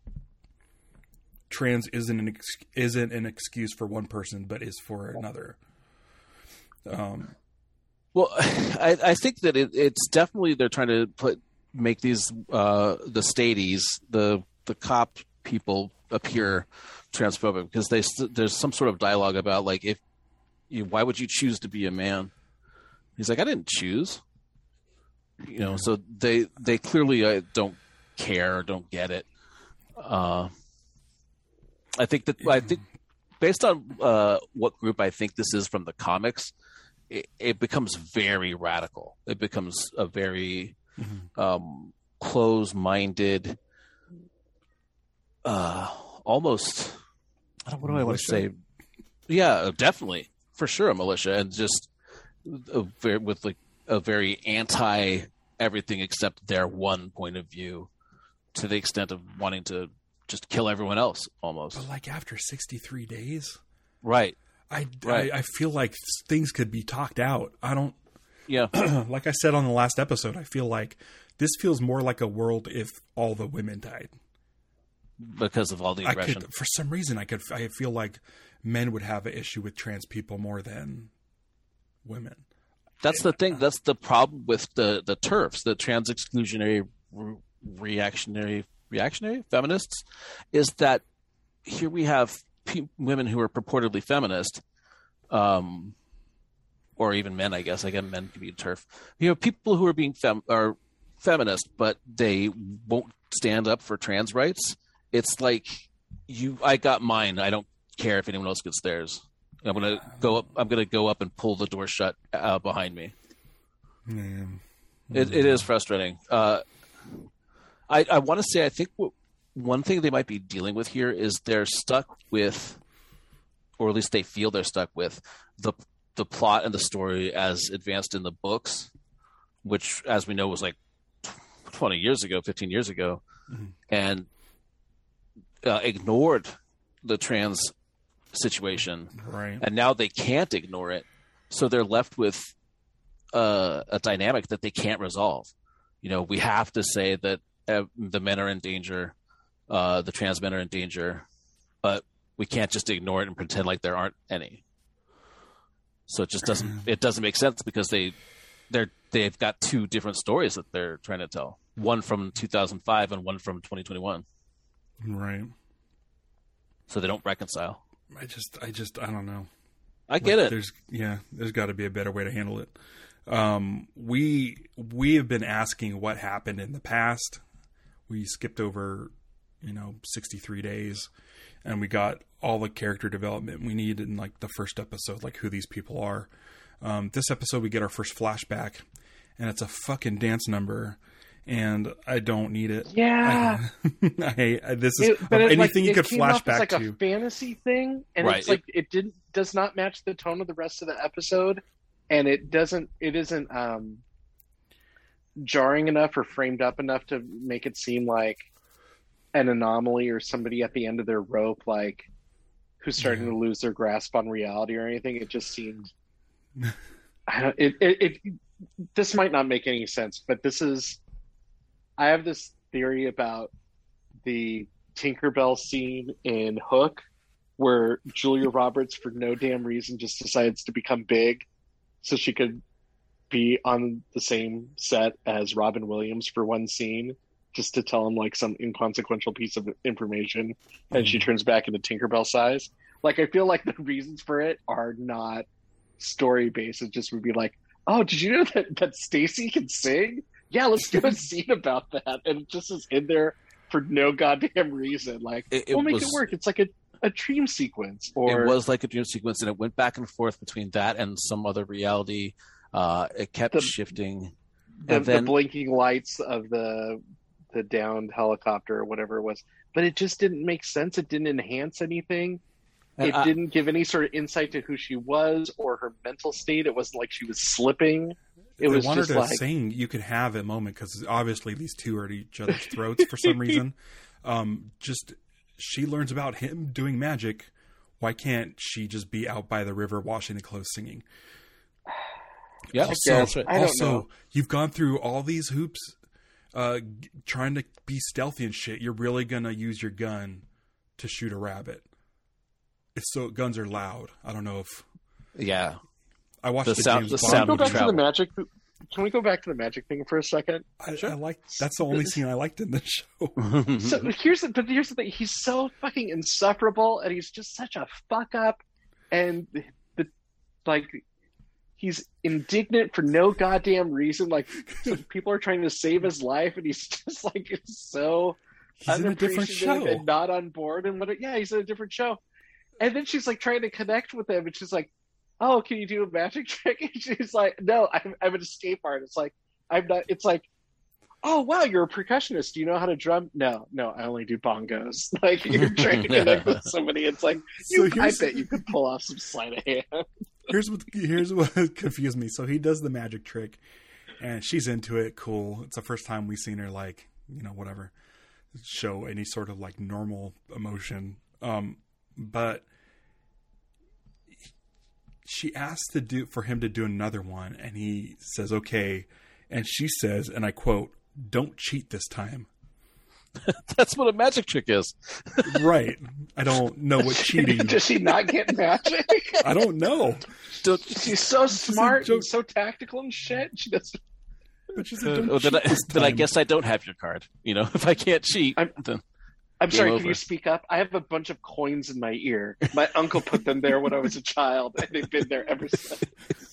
trans isn't an ex- isn't an excuse for one person, but is for another. Um, Well, I, I think that it, it's definitely they're trying to put make these uh, the stadies the the cop people appear transphobic because they there's some sort of dialogue about like if you why would you choose to be a man? He's like, I didn't choose. You know, so they they clearly uh, don't care, don't get it. Uh, I think that I think based on uh, what group I think this is from the comics, it, it becomes very radical. It becomes a very mm-hmm. um, close-minded, uh, almost. I don't. What do I want to say? Yeah, definitely, for sure, a militia, and just a very, with like a very anti everything except their one point of view, to the extent of wanting to just kill everyone else, almost. But like after sixty-three days, right? I, right. I, I feel like things could be talked out. I don't. Yeah. Like I said on the last episode, I feel like this feels more like a world if all the women died. Because of all the aggression. I could, for some reason, I could. I feel like men would have an issue with trans people more than women. That's the thing. That's the problem with the the TERFs, the trans exclusionary re- reactionary reactionary feminists, is that here we have pe- women who are purportedly feminist, um, or even men. I guess again, men can be a TERF. You know, people who are being fem are feminist, but they won't stand up for trans rights. It's like you. I got mine. I don't care if anyone else gets theirs. I'm gonna go up. I'm gonna go up and pull the door shut uh, behind me. Man. It, it is frustrating. Uh, I I want to say I think w- one thing they might be dealing with here is they're stuck with, or at least they feel they're stuck with the the plot and the story as advanced in the books, which, as we know, was like twenty years ago, fifteen years ago, mm-hmm. and uh, ignored the trans situation, right? And now they can't ignore it, so they're left with uh, a dynamic that they can't resolve. You know, we have to say that uh, the men are in danger, uh, the trans men are in danger, but we can't just ignore it and pretend like there aren't any. So it just doesn't it doesn't make sense because they they're they've got two different stories that they're trying to tell. One from two thousand five and one from twenty twenty-one. Right. So they don't reconcile. I just, I just, I don't know. I get like, it. There's, yeah, there's got to be a better way to handle it. Um, we we have been asking what happened in the past. We skipped over, you know, sixty-three days, and we got all the character development we need in like the first episode, like who these people are. Um, this episode, we get our first flashback, and it's a fucking dance number. And I don't need it. Yeah, I, I this is it, but anything like, you could flash back like to. It's like a fantasy thing, and right. it's like it, it didn't does not match the tone of the rest of the episode, and it doesn't it isn't um, jarring enough or framed up enough to make it seem like an anomaly or somebody at the end of their rope, like who's starting yeah. to lose their grasp on reality or anything. It just seems. I don't, it, it it this might not make any sense, but this is. I have this theory about the Tinkerbell scene in Hook where Julia Roberts, for no damn reason, just decides to become big so she could be on the same set as Robin Williams for one scene just to tell him like some inconsequential piece of information, and mm. she turns back into Tinkerbell size. Like, I feel like the reasons for it are not story-based. It just would be like, oh, did you know that, that Stacy can sing? Yeah, let's do a scene about that. And it just is in there for no goddamn reason. Like, it, it we'll make was, it work. It's like a, a dream sequence. Or it was like a dream sequence, and it went back and forth between that and some other reality. Uh, it kept the, shifting. The, and then, the blinking lights of the the downed helicopter or whatever it was. But it just didn't make sense. It didn't enhance anything. It I, didn't give any sort of insight to who she was or her mental state. It wasn't like she was slipping. It I was wanted just to like sing. You could have a moment because obviously these two are at each other's throats for some reason. Um, just she learns about him doing magic. Why can't she just be out by the river washing the clothes singing? Yeah. Also, I don't also know. You've gone through all these hoops, uh, trying to be stealthy and shit. You're really gonna use your gun to shoot a rabbit. It's so guns are loud. I don't know if yeah. I watched the, the sound. James The Bond sound go would back to travel. the magic. can we go back to the magic thing for a second? I, I like that's the only scene I liked in the show. So here's the, but here's the thing: he's so fucking insufferable, and he's just such a fuck up, and the, the like he's indignant for no goddamn reason. Like so people are trying to save his life, and he's just like it's so He's in a different unappreciative show. and not on board. And what? Yeah, he's in a different show. And then she's like trying to connect with him, and she's like, "Oh, can you do a magic trick?" And she's like, "No, I'm I'm an escape artist. Like I'm not." It's like, "Oh wow, you're a percussionist. Do you know how to drum?" No, no, I only do bongos. Like you're trying to connect with somebody. It's like So you, I here's- bet you could pull off some sleight of hand. Here's what here's what confused me. So he does the magic trick, and she's into it. Cool. It's the first time we've seen her like you know whatever show any sort of like normal emotion. Um, but she asked to do for him to do another one, and he says okay, and she says, and I quote, "Don't cheat this time." That's what a magic trick is. Right. I don't know what cheating. Does she not get magic? I don't know. Don't, She's so smart joke. and so tactical and shit. She does. But she's like, uh, "Don't oh, then, cheat I, this then I time." guess I don't have your card. You know, if I can't cheat, I'm- then I'm Game sorry, over. can you speak up? I have a bunch of coins in my ear. My uncle put them there when I was a child, and they've been there ever since.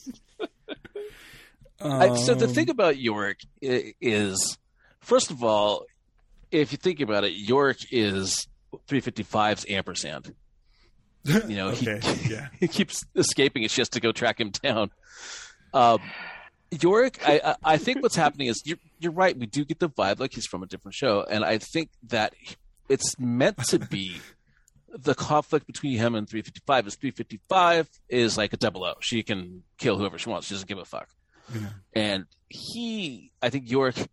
I, so the Um, thing about Yorick i- is, first of all, if you think about it, Yorick is three fifty-five's ampersand. You know, okay, he, yeah. he keeps escaping, and she has to go track him down. Um, Yorick, I, I, I think what's happening is you're, you're right. We do get the vibe like he's from a different show, and I think that it's meant to be the conflict between him and three fifty-five. Is three fifty-five is like a double O. She can kill whoever she wants. She doesn't give a fuck. Yeah. And he, I think Yorick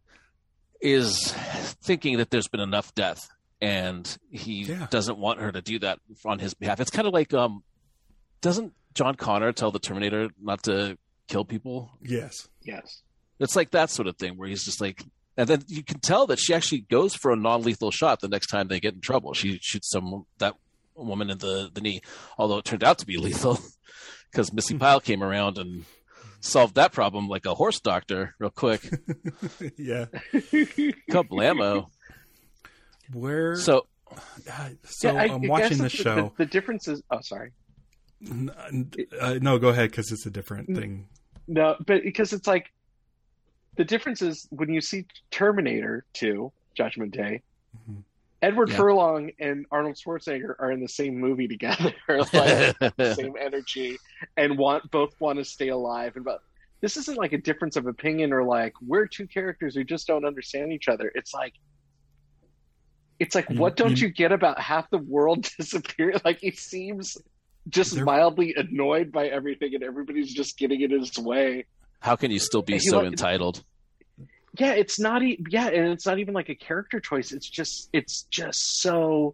is thinking that there's been enough death, and he Yeah. doesn't want her to do that on his behalf. It's kind of like, um, doesn't John Connor tell the Terminator not to kill people? Yes. Yes. It's like that sort of thing where he's just like, and then you can tell that she actually goes for a non-lethal shot the next time they get in trouble. She shoots some that woman in the, the knee, although it turned out to be lethal because Missy Pyle came around and solved that problem like a horse doctor real quick. Yeah. Couple ammo. Where? So Uh, so Yeah, I- I'm I watching guess the the, show. The, the difference is. Oh, sorry. N- n- uh, no, go ahead because it's a different thing. No, but because it's like the difference is when you see Terminator two, Judgment Day, Mhm. Edward Yeah. Furlong and Arnold Schwarzenegger are in the same movie together, like same energy, and want both want to stay alive. And but this isn't like a difference of opinion or like we're two characters who just don't understand each other. It's like it's like You- what don't you- you get about half the world disappearing? Like he seems just They're- mildly annoyed by everything, and everybody's just getting in his way. how can you still be He so like- entitled? Yeah, it's not. E- yeah, and it's not even like a character choice. It's just, it's just so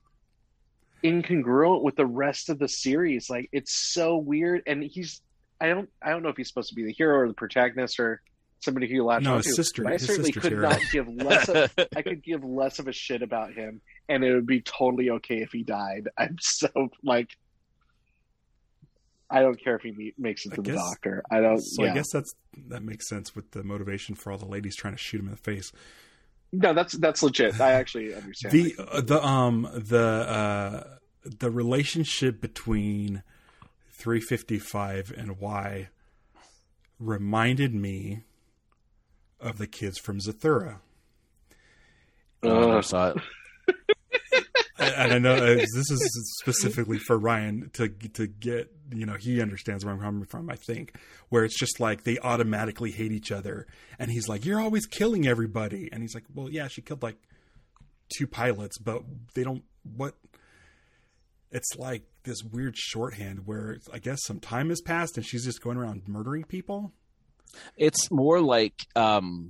incongruent with the rest of the series. Like, it's so weird. And he's, I don't, I don't know if he's supposed to be the hero or the protagonist or somebody who you latch No, onto. his sister- But I his certainly sister's could hero. not give less. Of, I could give less of a shit about him, and it would be totally okay if he died. I'm so like. I don't care if he meet, makes it I to the guess- doctor. I don't. So yeah. I guess that's that makes sense with the motivation for all the ladies trying to shoot him in the face. No, that's that's legit. I actually understand. The uh, the um the uh the relationship between three fifty-five and Y reminded me of the kids from Zathura. Oh, I never saw it. And I know uh, this is specifically for Ryan to to get, you know, he understands where I'm coming from, I think, where it's just like they automatically hate each other. And he's like, you're always killing everybody. And he's like, well, yeah, she killed like two pilots, but they don't, what? It's like this weird shorthand where it's, I guess some time has passed and she's just going around murdering people. It's more like um,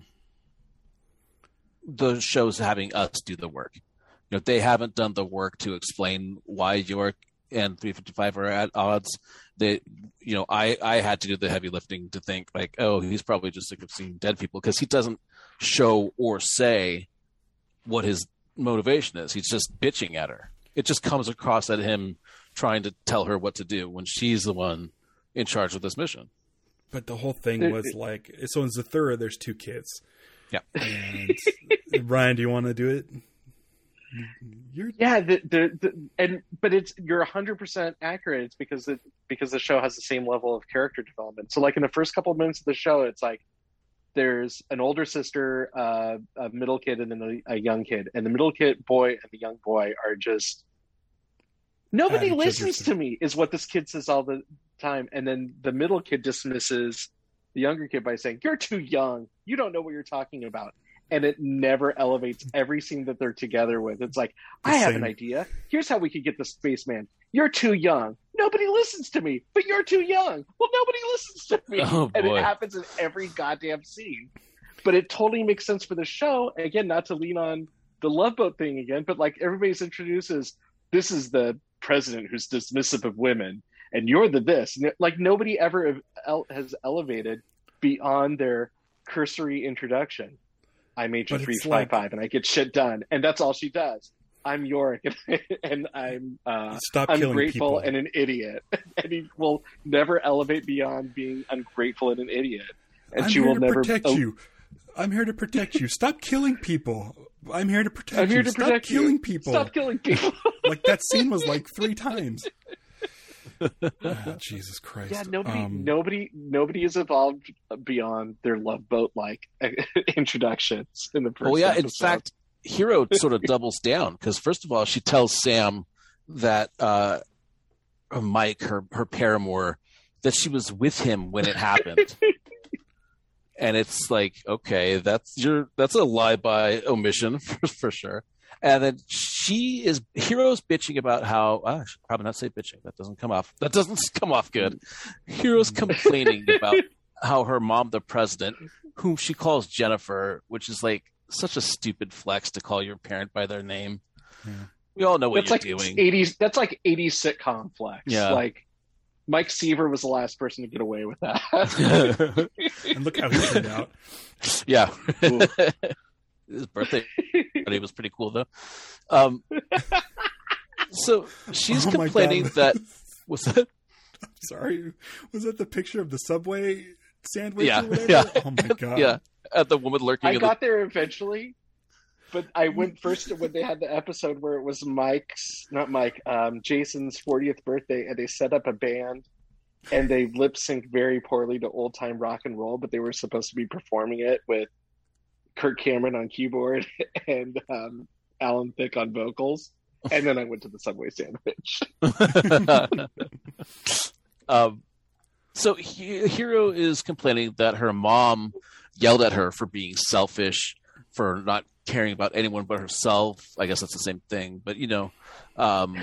the show's having us do the work. You know, they haven't done the work to explain why York and three fifty-five are at odds. They, you know, I, I had to do the heavy lifting to think like, oh, he's probably just sick of seeing dead people because he doesn't show or say what his motivation is. He's just bitching at her. It just comes across at him trying to tell her what to do when she's the one in charge of this mission. But the whole thing It- was it- like, so in Zathura, there's two kids. Yeah. And Ryan, do you want to do it? You're Yeah, the, the, the and but it's you're one hundred percent accurate. It's because it because the show has the same level of character development. So like in the first couple of minutes of the show, it's like there's an older sister, uh, a middle kid, and then a, a young kid. And the middle kid boy and the young boy are just nobody At each listens other's- to me is what this kid says all the time. And then the middle kid dismisses the younger kid by saying, "You're too young. You don't know what you're talking about." And it never elevates every scene that they're together with. It's like, The I have same. an idea. Here's how we could get the spaceman. You're too young. Nobody listens to me, but you're too young. Well, nobody listens to me. Oh, And boy. it happens in every goddamn scene. But it totally makes sense for the show. Again, not to lean on the Love Boat thing again, but like everybody's introduced as this is the president who's dismissive of women, and you're the this. And like nobody ever el- has elevated beyond their cursory introduction. I'm Agent But three it's five like- five, and I get shit done, and that's all she does. I'm Yorick, and, and I'm uh, Stop killing ungrateful people. and an idiot, and he will never elevate beyond being ungrateful and an idiot. And I'm she here will to never protect oh, you. I'm here to protect you. Stop killing people. I'm here to protect I'm here you. to Stop protect killing you. people. Stop killing people. Like that scene was like three times. Oh, Jesus Christ. Yeah, nobody, Um, nobody, nobody has evolved beyond their Love Boat like introductions in the first. Well, yeah. In episode. fact, Hero sort of doubles down because first of all, she tells Sam that uh, Mike, her her paramour, that she was with him when it happened, and it's like, okay, that's your that's a lie by omission for, for sure. And then she is Hero's bitching about how ah, I should probably not say bitching. That doesn't come off. That doesn't come off good. Hero's complaining about how her mom, the president, whom she calls Jennifer, which is like such a stupid flex to call your parent by their name. Yeah. We all know what that's you're like doing. eighties. That's like eighties sitcom flex. Yeah. Like Mike Seaver was the last person to get away with that. and look how he turned out. Yeah. Ooh. His birthday party was pretty cool, though. Um, so she's Oh my complaining God. that. What's that? Sorry. Was that the picture of the Subway sandwich Yeah, or whatever? yeah. Oh my God. Yeah, at the woman lurking I in got there eventually, but I went first when they had the episode where it was Mike's, not Mike, um, Jason's fortieth birthday, and they set up a band, and they lip synced very poorly to old time rock and roll, but they were supposed to be performing it with Kirk Cameron on keyboard and um, Alan Thicke on vocals. And then I went to the Subway sandwich. the. um, so he, Hero is complaining that her mom yelled at her for being selfish, for not caring about anyone but herself. I guess that's the same thing, but you know, um,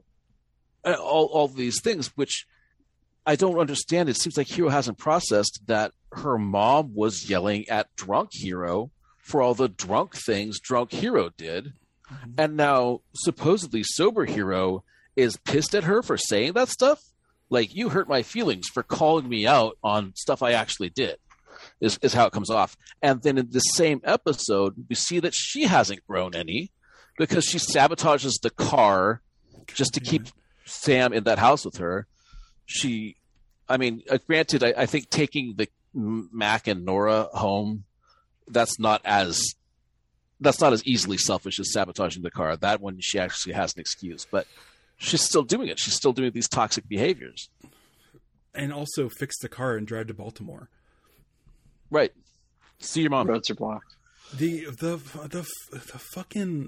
all all these things which I don't understand. It seems like Hero hasn't processed that her mom was yelling at drunk Hero for all the drunk things drunk Hero did, and now supposedly sober Hero is pissed at her for saying that stuff. Like, you hurt my feelings for calling me out on stuff I actually did. Is, is how it comes off. And then in the same episode, we see that she hasn't grown any because she sabotages the car just to keep Sam in that house with her. She, I mean, uh, granted, I, I think taking the Mac and Nora home, that's not as that's not as easily selfish as sabotaging the car. That one, she actually has an excuse, but she's still doing it. She's still doing these toxic behaviors. And also fix the car and drive to Baltimore. Right. See your mom. Roads are blocked. The the the the fucking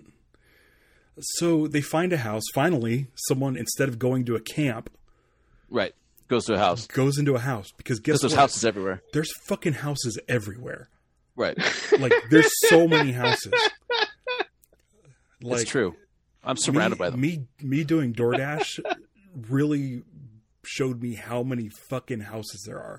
so they find a house. Finally, someone, instead of going to a camp, Right. Goes to a house. goes into a house because guess Because there's what? houses everywhere. There's fucking houses everywhere. Right. Like there's so many houses. Like, It's true. I'm surrounded me, by them. Me me doing DoorDash really showed me how many fucking houses there are.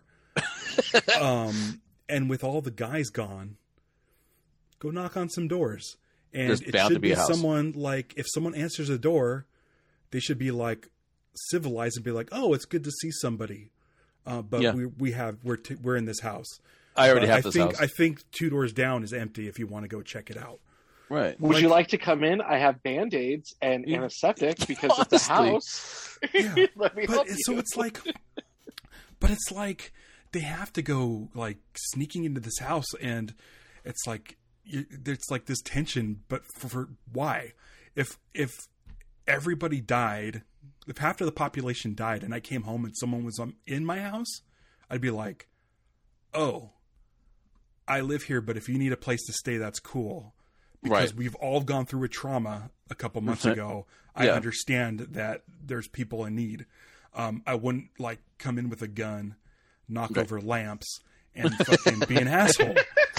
um, and with all the guys gone, go knock on some doors. And There's it bound should to be be, a house. someone like, if someone answers a door, they should be like civilized and be like, "Oh, it's good to see somebody." Uh, but Yeah. we we have we're t- we're in this house. I already But have I this think house. I think two doors down is empty if you want to go check it out. Right. Would Like- you like to come in? I have Band-Aids and Yeah. antiseptic because it's a Honestly. house. Yeah. Let me But help it- so you. it's like, but it's like they have to go like sneaking into this house, and it's like you, it's like this tension. But for, for why? If if everybody died, if half of the population died, and I came home and someone was um, in my house, I'd be like, oh, I live here, but if you need a place to stay, that's cool. Because Right. we've all gone through a trauma a couple months Right. ago. I Yeah. understand that there's people in need. Um, I wouldn't like come in with a gun, knock Right. over lamps, and fucking be an asshole.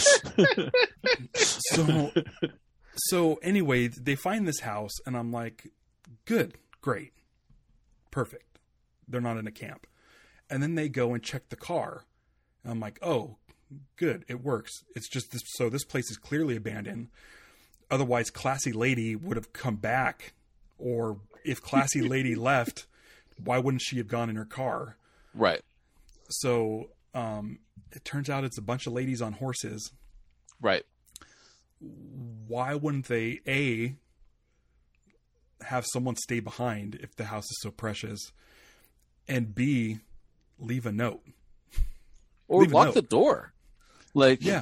So, so anyway, they find this house, and I'm like, good, great, perfect. They're not in a camp. And then they go and check the car. And I'm like, oh, good, it works. It's just this, so this place is clearly abandoned. Otherwise, Classy Lady would have come back. Or if Classy Lady left, why wouldn't she have gone in her car? Right. So um, it turns out it's a bunch of ladies on horses. Right. Why wouldn't they, A, have someone stay behind if the house is so precious, and B, leave a note? Or Leave a lock note. the door. Like, Yeah.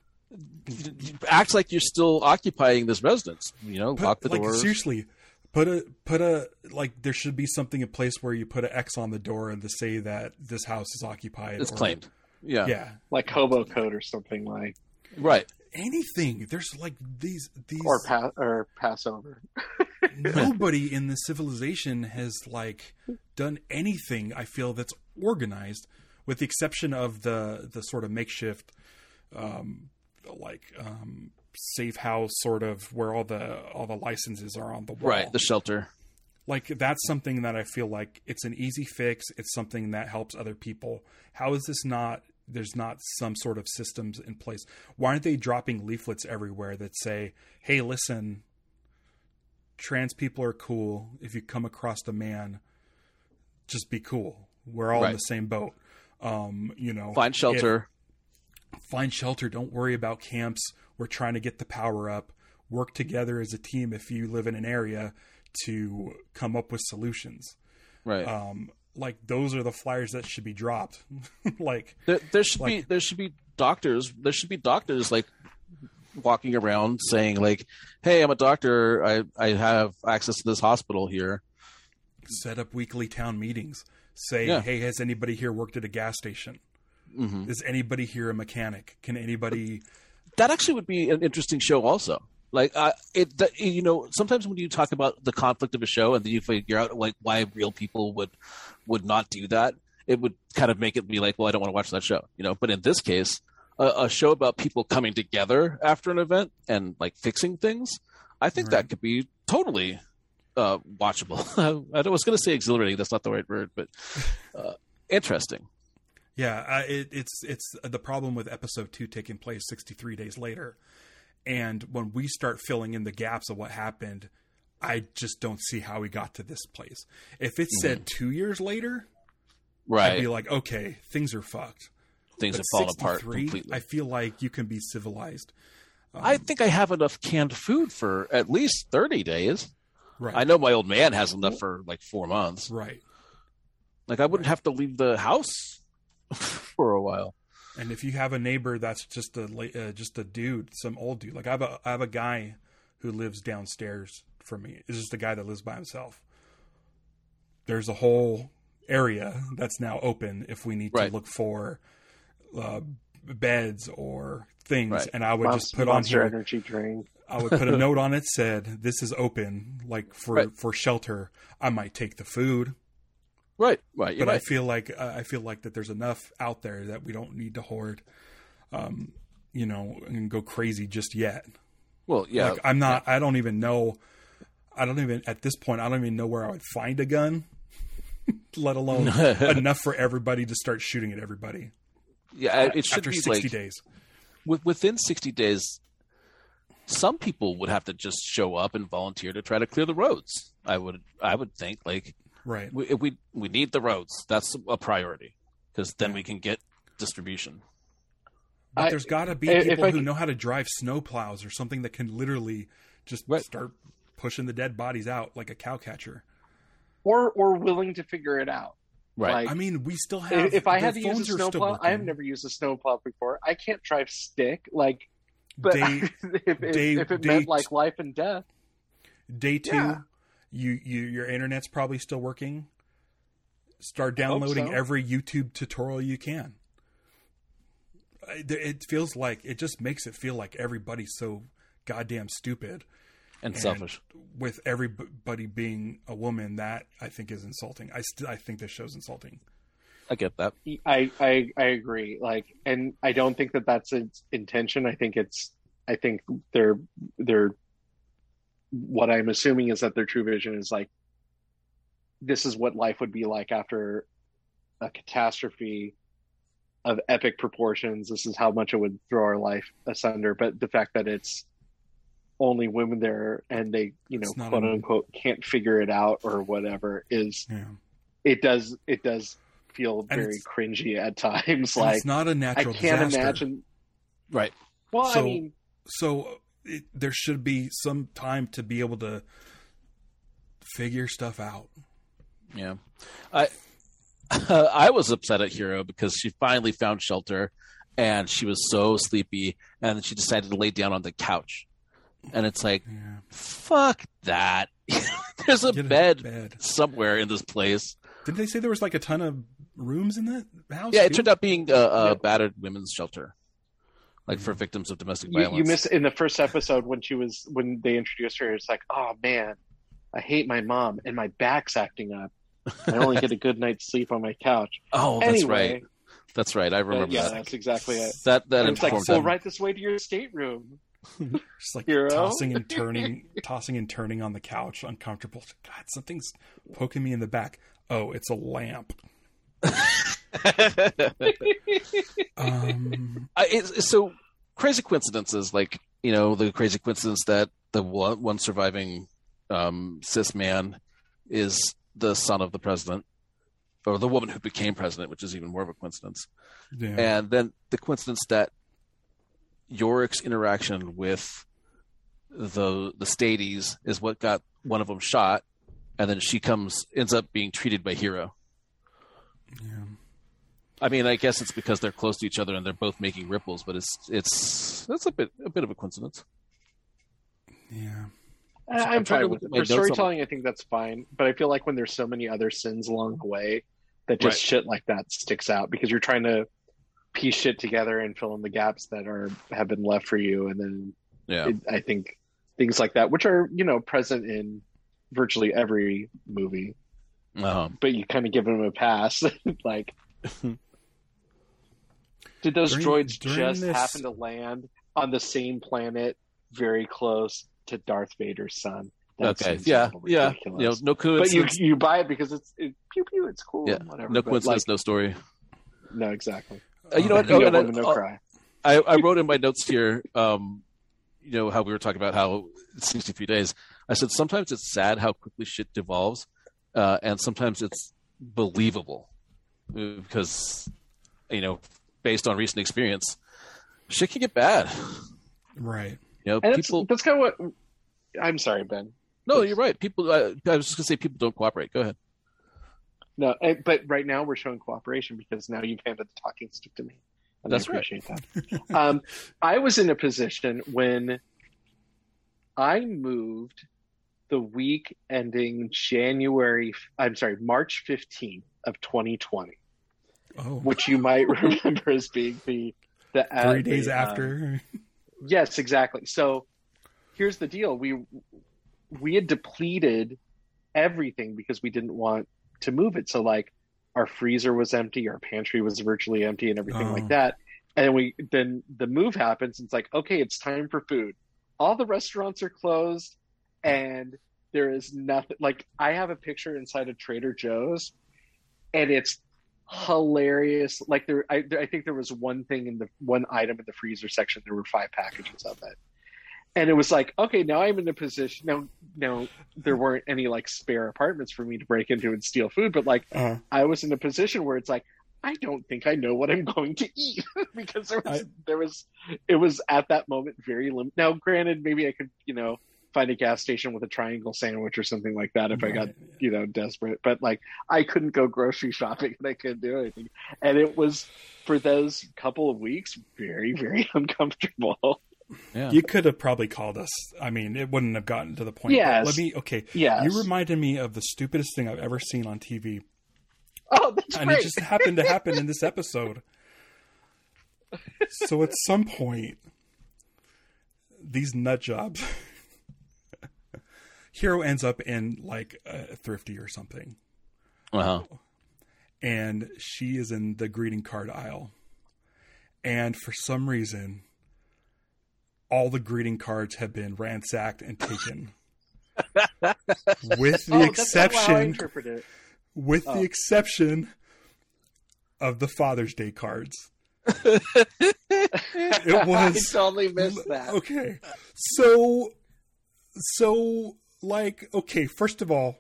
act like you're still occupying this residence. You know, Put, lock the like, doors. seriously, put a, put a, like, there should be something in place where you put an X on the door and to say that this house is occupied. It's or- claimed. Yeah. Yeah. Like hobo code or something like, Right. Anything. There's like these, these, or pa- or Passover. nobody in the civilization has like done anything I feel that's organized, with the exception of the the sort of makeshift um like um safe house sort of where all the all the licenses are on the wall. Right. The shelter. Like that's something that I feel like it's an easy fix. It's something that helps other people. How is this not, there's not some sort of systems in place? Why aren't they dropping leaflets everywhere that say, hey, listen, trans people are cool. If you come across a man, just be cool. We're all in Right. the same boat. Um, you know, Find shelter. If, find shelter. Don't worry about camps. We're trying to get the power up. Work together as a team if you live in an area to come up with solutions. Right. Um, like those are the flyers that should be dropped. like, There, there should be like- there should be doctors. There should be doctors like walking around saying like, "Hey, I'm a doctor. I I have access to this hospital here." set up weekly town meetings. Say, Yeah. hey, has anybody here worked at a gas station? Mm-hmm. Is anybody here a mechanic? Can anybody? That actually would be an interesting show, also. Like, uh, it, the, you know, sometimes when you talk about the conflict of a show and then you figure out like why real people would would not do that, it would kind of make it be like, well, I don't want to watch that show, you know. But in this case, a, a show about people coming together after an event and like fixing things, I think Right. that could be totally uh, watchable. I was going to say exhilarating. That's not the right word, but uh, interesting. Yeah, uh, it, it's it's the problem with episode two taking place sixty-three days later, and when we start filling in the gaps of what happened, I just don't see how we got to this place. If it said two years later, Right. I'd be like, okay, things are fucked. Things But have fallen apart sixty-three, completely. I feel like you can be civilized. I think I have enough canned food for at least thirty days. Right. I know my old man has enough for like four months. Right. Like I wouldn't have to leave the house for a while. And if you have a neighbor that's just a la- uh, just a dude, some old dude, like I have a I have a guy who lives downstairs from me. It's just a guy that lives by himself. There's a whole area that's now open if we need Right. to look for uh, beds or things. Right. And I would Monster, just put on Monster here. Energy drink. I would put a note on it said this is open, like for Right. for shelter. I might take the food. Right, right. You're But I right. feel like uh, I feel like that there's enough out there that we don't need to hoard, um, you know, and go crazy just yet. Well, yeah. Like I'm not. I don't even know. I don't even at this point. I don't even know where I would find a gun, let alone enough for everybody to start shooting at everybody yeah, it should after be sixty like days. with, within sixty days. Some people would have to just show up and volunteer to try to clear the roads. I would, I would think like Right. we we, we need the roads. That's a priority because then we can get distribution. But I- there's got to be if people I who could- know how to drive snow plows or something that can literally just Right. start pushing the dead bodies out like a cow catcher. Or or willing to figure it out. Right. Like, I mean, we still have. if, if I the had to use phones a are still snowplow, I have working. never used a snowplow before. I can't drive stick. Like, but Day- if, if, day- if it day meant t- like life and death, Day two, Yeah. you, you your internet's probably still working. Start I hope downloading so. every YouTube tutorial you can. It it feels like it just makes it feel like everybody's so goddamn stupid. And, And selfish. with everybody being a woman, that I think is insulting. I st- I think this show's insulting. I get that. I, I I agree. Like, and I don't think that that's its intention. I think it's. I think they're they're. What I'm assuming is that their true vision is like, this is what life would be like after a catastrophe of epic proportions. This is how much it would throw our life asunder. But the fact that it's only women there and they, you know, It's not quote a- unquote, can't figure it out or whatever is, Yeah, it does, it does feel And very it's- cringy at times. And Like, it's not a I natural can't disaster. imagine. Right. Well, I So- mean, So it, there should be some time to be able to figure stuff out. Yeah. I I was upset at Hero because she finally found shelter and she was so sleepy and then she decided to lay down on the couch. And it's like, Yeah. fuck that. There's a Get a bed, bed. somewhere in this place. Didn't they say there was like a ton of rooms in that house? Yeah, it too? turned out being a, a Yeah. battered women's shelter. Like for victims of domestic you, violence. you missed in the first episode when she was, when they introduced her, it's like, oh man, I hate my mom and my back's acting up. I only get a good night's sleep on my couch. Oh, that's Anyway, right. That's right. I remember yeah, that. that's exactly it. That that And it's like, informed well, them. right this way to your stateroom. Just like Hero? tossing and turning, tossing and turning on the couch, uncomfortable. God, something's poking me in the back. Oh, it's a lamp. Um, I, it's, so crazy coincidences, like you know, the crazy coincidence that the one, one surviving um, cis man is the son of the president, or the woman who became president, which is even more of a coincidence. yeah. And then the coincidence that Yorick's interaction with the the Stadies is what got one of them shot, and then she comes ends up being treated by Hero. yeah. I mean, I guess it's because they're close to each other and they're both making ripples, but it's it's that's a bit a bit of a coincidence. Yeah. I- I'm I'm trying to fine look with at it. my For notes on- storytelling, I think that's fine. But I feel like when there's so many other sins along the way, that just Right. shit like that sticks out because you're trying to piece shit together and fill in the gaps that are have been left for you. And then Yeah, it, I think things like that, which are, you know, present in virtually every movie, um, but you kind of give them a pass. Like, did those During- droids during just this- happen to land on the same planet very close to Darth Vader's son? That okay, seems yeah, a little yeah. ridiculous. You know, no But you coincidence. you buy it because it's it, pew pew. It's cool. yeah, Whatever. no But, coincidence, like, no story. no, exactly. Uh, you know what? Um, No Oh, and I- woman, no oh, cry. I, I wrote in my notes here, um, you know, how we were talking about how it seems a few days. I said sometimes it's sad how quickly shit devolves, uh, and sometimes it's believable uh, because, you know, based on recent experience, shit can get bad. Right. You know, And that's people. that's kind of what. I'm sorry, Ben. No, you're right. People. Uh, I was just gonna say people don't cooperate. Go ahead. No, eh, but right now we're showing cooperation because now you've handed the talking stick to me. And That's I right. appreciate that. um, I was in a position when I moved the week ending January, I'm sorry, March fifteenth of twenty twenty, Oh, which you might remember as being the, the uh, three days the, um, after. Yes, exactly. So here's the deal. We we had depleted everything because we didn't want to move it. So like our freezer was empty, our pantry was virtually empty and everything Oh. like that. And then we then the move happens and it's like, okay, it's time for food. All the restaurants are closed and there is nothing. Like I have a picture inside of Trader Joe's and it's hilarious. Like there, I, I think there was one thing in the one item in the freezer section. There were five packages of it, and it was like, okay, now I'm in a position. Now, now there weren't any like spare apartments for me to break into and steal food, but like Uh, I was in a position where it's like, I don't think I know what I'm going to eat because there was I- there was it was at that moment very limited. Now, granted, maybe I could you know find a gas station with a triangle sandwich or something like that if Right. I got, you know, desperate. But like, I couldn't go grocery shopping and I couldn't do anything. And it was, for those couple of weeks, very, very uncomfortable. Yeah. You could have probably called us. I mean, it wouldn't have gotten to the point. Yes. But let me, okay. Yes. You reminded me of the stupidest thing I've ever seen on T V. Oh, that's And great. it just happened to happen in this episode. So at some point, these nut jobs, Hero ends up in like a thrifty or something. Uh-huh. And she is in the greeting card aisle. And for some reason, all the greeting cards have been ransacked and taken. With the oh, that's not how I exception interpret it. with Oh. the exception of the Father's Day cards. It was I totally missed that. okay. So, so like, okay. First of all,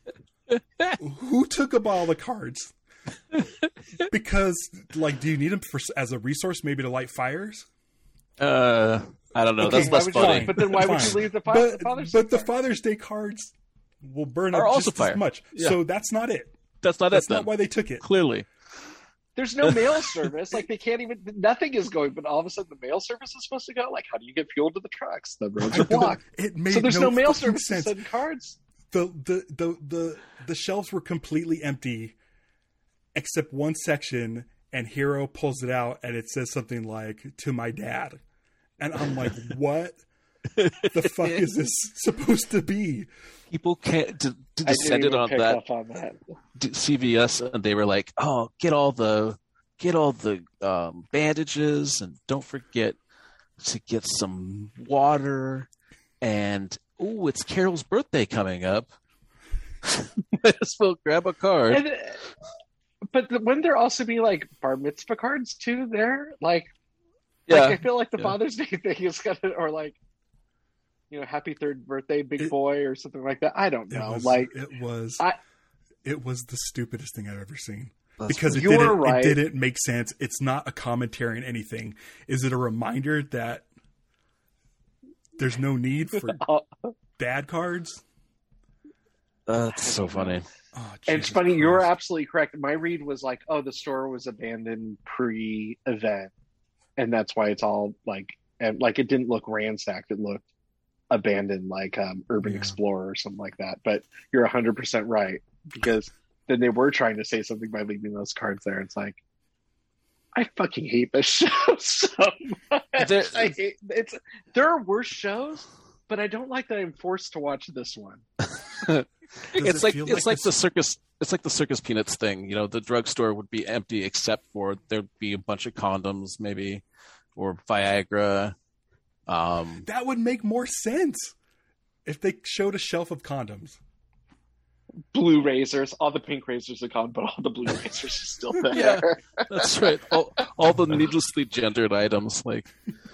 who took up all the cards? Because, like, do you need them for as a resource, maybe to light fires? Uh, I don't know. Okay, That's Why less would you- funny. But then why would Fine. you leave the, fa- But, the Father's but Day the card? Father's Day cards will burn Are up also just fire. as much. Yeah. So that's not it. That's not That's it. Then. not why they took it. Clearly. There's no mail service. Like, they can't even, nothing is going, but all of a sudden the mail service is supposed to go. Like, how do you get fuel to the trucks? The roads I are don't- blocked. It made So there's no, mail fucking service to send cards. the, the the the the shelves were completely empty except one section, and Hero pulls it out and it says something like "to my dad," and I'm like, what the fuck is this supposed to be? People can't d- d- I didn't descended even on pick that up on that. d- C V S, and they were like, "Oh, get all the get all the um, bandages, and don't forget to get some water." And oh, it's Carol's birthday coming up. Might as well grab a card. And, uh, but the, wouldn't there also be like bar mitzvah cards too there? Like, yeah, like I feel like the Yeah. Father's Day thing is gonna, or like, you know, happy third birthday, big It- boy, or something like that. I don't It know. was like, it was I- it was the stupidest thing I've ever seen. That's Because it You're didn't right. it didn't make sense. It's not a commentary on anything. Is it a reminder that there's no need for uh, bad cards? that's so funny. Oh, and it's Jesus funny. You're Christ. absolutely correct. My read was like, oh, the store was abandoned pre-event, and that's why it's all like, and like it didn't look ransacked. It looked abandoned, like um, Urban Yeah. Explorer or something like that. But you're one hundred percent right, because then they were trying to say something by leaving those cards there. It's like, I fucking hate this show so much. There- I hate it's. There are worse shows, but I don't like that I'm forced to watch this one. Does It's it like feel it's like this- the circus. It's like the circus peanuts thing. You know, the drugstore would be empty except for there'd be a bunch of condoms, maybe, or Viagra. Um, that would make more sense if they showed a shelf of condoms. Blue razors, all the pink razors are gone, but all the blue razors are still there. Yeah. that's right. All, all the needlessly gendered items, like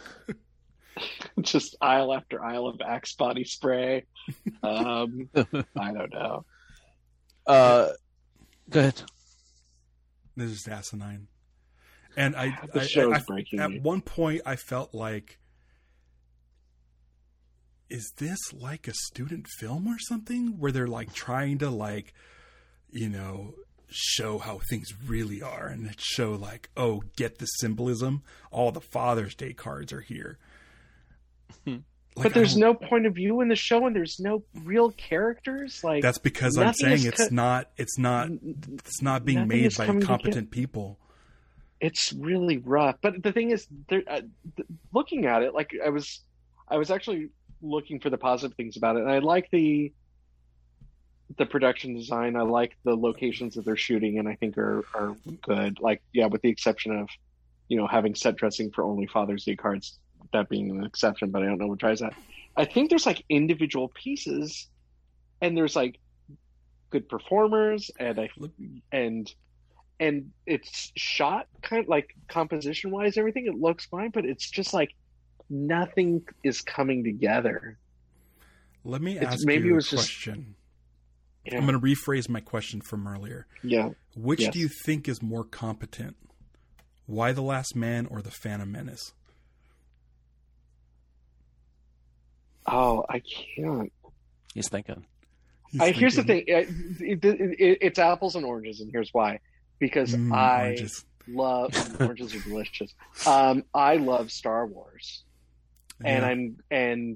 Just aisle after aisle of Axe body spray. Um, I don't know. uh, go ahead. This is asinine. And I, The I, show I- is breaking at me. one point I felt like, is this like a student film or something where they're like trying to like, you know, show how things really are and show like, oh, get the symbolism. All the Father's Day cards are here. Like, But there's I don't- no point of view in the show, and there's no real characters. Like That's because I'm nothing saying is it's co- not. It's not. It's not being nothing made is by coming competent people. it's really rough. But the thing is, there, uh, th- looking at it, like I was, I was actually looking for the positive things about it, and I like the the production design. I like the locations that they're shooting, and I think are are good. Like, yeah, with the exception of, you know, having set dressing for only Father's Day cards, that being an exception. But I don't know what drives that. I think there's like individual pieces, and there's like good performers, and I and and it's shot kind of like composition wise, everything it looks fine, but it's just like nothing is coming together. Let me It's- ask maybe you it a was just- question. Yeah, I'm going to rephrase my question from earlier. yeah. Which Yes. do you think is more competent? Why the Last Man or the Phantom Menace? Oh, I can't. He's thinking. He's I, here's the thinking, thing: it, it, it, it's apples and oranges, and here's why. Because mm, I oranges. love oranges are delicious. Um, I love Star Wars, and Yeah. I'm and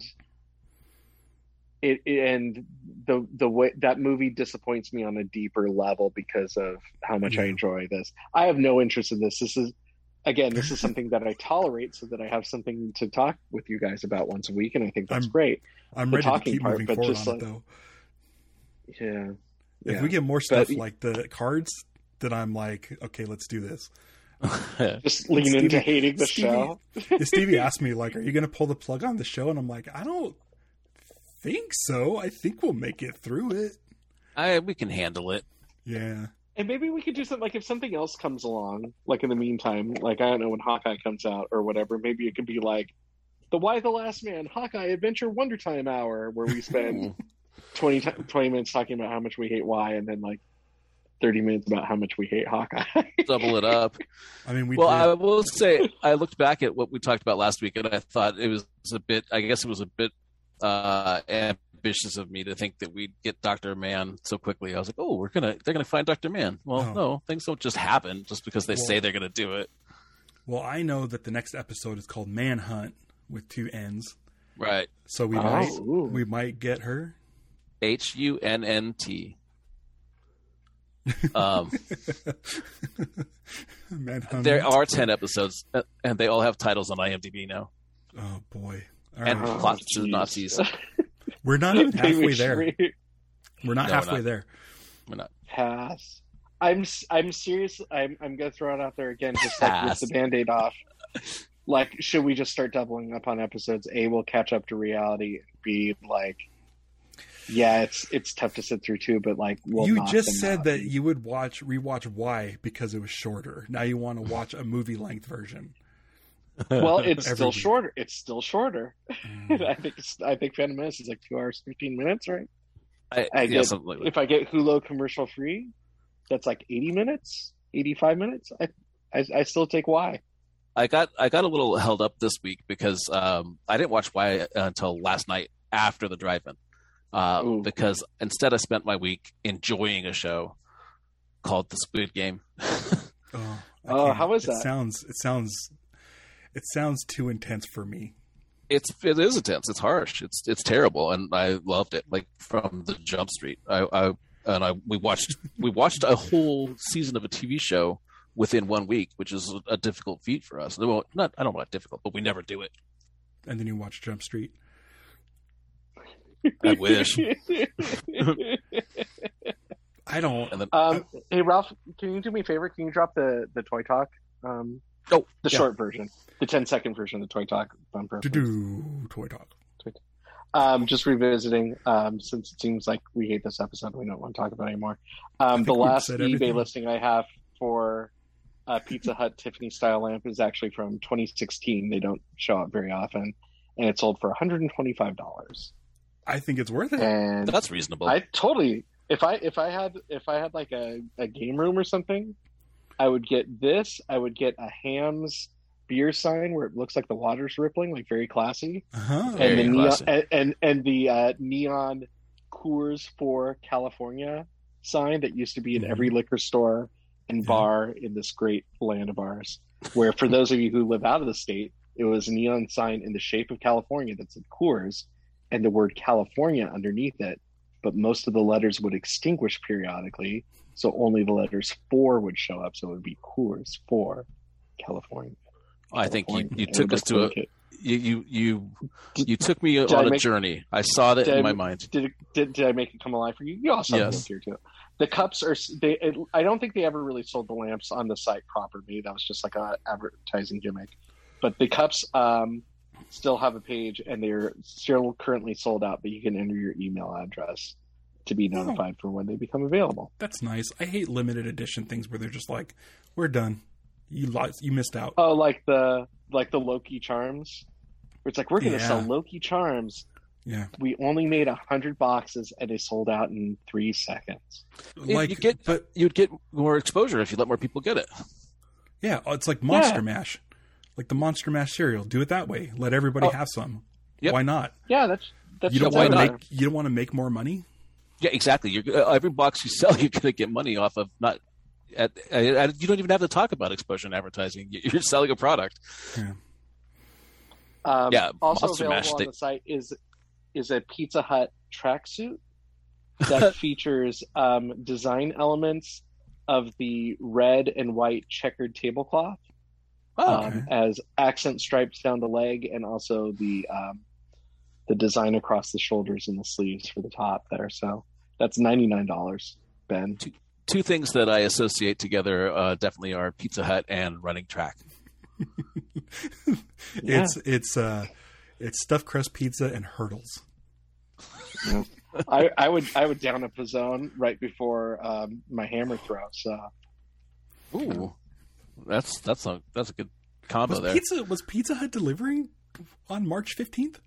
it and the the way that movie disappoints me on a deeper level because of how much I Yeah. enjoy this. I have no interest in this. This is again, this is something that I tolerate so that I have something to talk with you guys about once a week, and I think that's I'm- great. I'm the ready to talking keep part, moving but forward just on like- it though. Yeah. If Yeah. we get more stuff But- like the cards, then I'm like, okay, let's do this. Just lean Stevie- into hating the Stevie- show. Stevie asked me, like, are you going to pull the plug on the show? And I'm like, I don't think so. I think we'll make it through it. I we can handle it. Yeah. And maybe we could do something like if something else comes along, like in the meantime, like I don't know when Hawkeye comes out or whatever, maybe it could be like the Why the Last Man Hawkeye Adventure Wonder Time Hour, where we spend twenty, t- twenty minutes talking about how much we hate Y and then like thirty minutes about how much we hate Hawkeye. Double it up. I mean, we Well, did. I will say I looked back at what we talked about last week, and I thought it was a bit. I guess it was a bit uh, ambitious of me to think that we'd get Doctor Man so quickly. I was like, oh, we're gonna they're gonna find Doctor Man. Well, Oh. no, things don't just happen just because they Well- say they're gonna do it. well, I know that the next episode is called Manhunt with two N's. Right. So we Oh, might ooh. we might get her. H U N N T. Um, Manhunt. there are ten episodes, uh, and they all have titles on IMDb now, Oh boy. All and right. Oh, plot geez. synopses. We're not even Maybe we halfway should there. re- We're not No, we're halfway not. there. We're not. Pass. I'm s- I'm serious. I'm I'm gonna throw it out there again, just like Pass. with the Band-Aid off. Like, should we just start doubling up on episodes? A, we'll catch up to reality. B, like, yeah, it's it's tough to sit through too, but like, we'll you knock just them said out. that you would watch rewatch Y because it was shorter. Now you want to watch a movie length version. Well, it's Every still week. shorter. It's still shorter. Mm. I think it's, I think Phantom Menace is like two hours fifteen minutes, right? I, I yeah, get- something like that. If I get Hulu commercial free, that's like eighty minutes, eighty-five minutes. I I, I still take Y. I got I got a little held up this week because um, I didn't watch Y until last night after the drive-in. Uh, Ooh. because instead I spent my week enjoying a show called The Squid Game. Oh, I Oh, can't. how is it that? Sounds it sounds it sounds too intense for me. It's it is intense. It's harsh. It's it's terrible, and I loved it. Like from the Jump Street, I, I and I we watched we watched a whole season of a T V show within one week, which is a difficult feat for us. Well, not I don't know about difficult, but we never do it. And then you watch Jump Street. I wish. I don't. And then um, hey Ralph, can you do me a favor? Can you drop the the Toy Talk? Um, Oh, the yeah. short version, the ten second version of the Toy Talk bumper. To do toy talk. Um, just revisiting, um, since it seems like we hate this episode, we don't want to talk about it anymore. Um, the think we've last said eBay everything. listing I have for a Pizza Hut Tiffany style lamp is actually from twenty sixteen. They don't show up very often, and it sold for one hundred twenty-five dollars. I think it's worth it. And that's reasonable. I totally, if I if I had if I had like a, a game room or something, I would get this. I would get a Ham's beer sign where it looks like the water's rippling, like very classy. Uh-huh. Very and the neon, classy. and, and and the uh, neon Coors for California sign that used to be in Mhm. every liquor store and Yeah. bar in this great land of ours. Where for those of you who live out of the state, it was a neon sign in the shape of California that said Coors and the word California underneath it. But most of the letters would extinguish periodically, so only the letters four would show up. So it would be Coors for California. I think you, California. you And took it us would to a look it. you you you, you took me Did I on a make- journey. I saw that Did in I- my mind. Did, it, did did I make it come alive for you? You also have Yes. it here too. The cups are they. It, I don't think they ever really sold the lamps on the site proper. Maybe that was just like a advertising gimmick. But the cups um, still have a page, and they're still currently sold out. But you can enter your email address to be notified for when they become available. That's nice. I hate limited edition things where they're just like, "We're done. You lost. You missed out." Oh, like the like the Loki charms, where it's like we're going to Yeah. sell Loki charms. Yeah, We only made a hundred boxes, and they sold out in three seconds. like you get but you'd get more exposure if you let more people get it. yeah, it's like Monster Yeah. Mash, like the Monster Mash cereal. Do it that way. Let everybody Oh. have some. Yep. Why not? Yeah, that's that's You don't why want to not? make you don't want to make more money. Yeah, exactly. You're, uh, every box you sell, you're going to get money off of. Not at, at, at, you don't even have to talk about exposure and advertising. You're selling a product. Yeah. Um, Yeah, also Monster available Mash, on they- the site is is a Pizza Hut tracksuit that features um, design elements of the red and white checkered tablecloth Oh, um, as accent stripes down the leg, and also the um, the design across the shoulders and the sleeves for the top there. So that's ninety-nine dollars, Ben. two things that I associate together uh, definitely are Pizza Hut and running track. Yeah. It's it's uh it's stuffed crust pizza and hurdles. I, I would I would down a Pizzone right before um, my hammer throw. So Ooh, that's that's a that's a good combo Was there. pizza was Pizza Hut delivering on March fifteenth?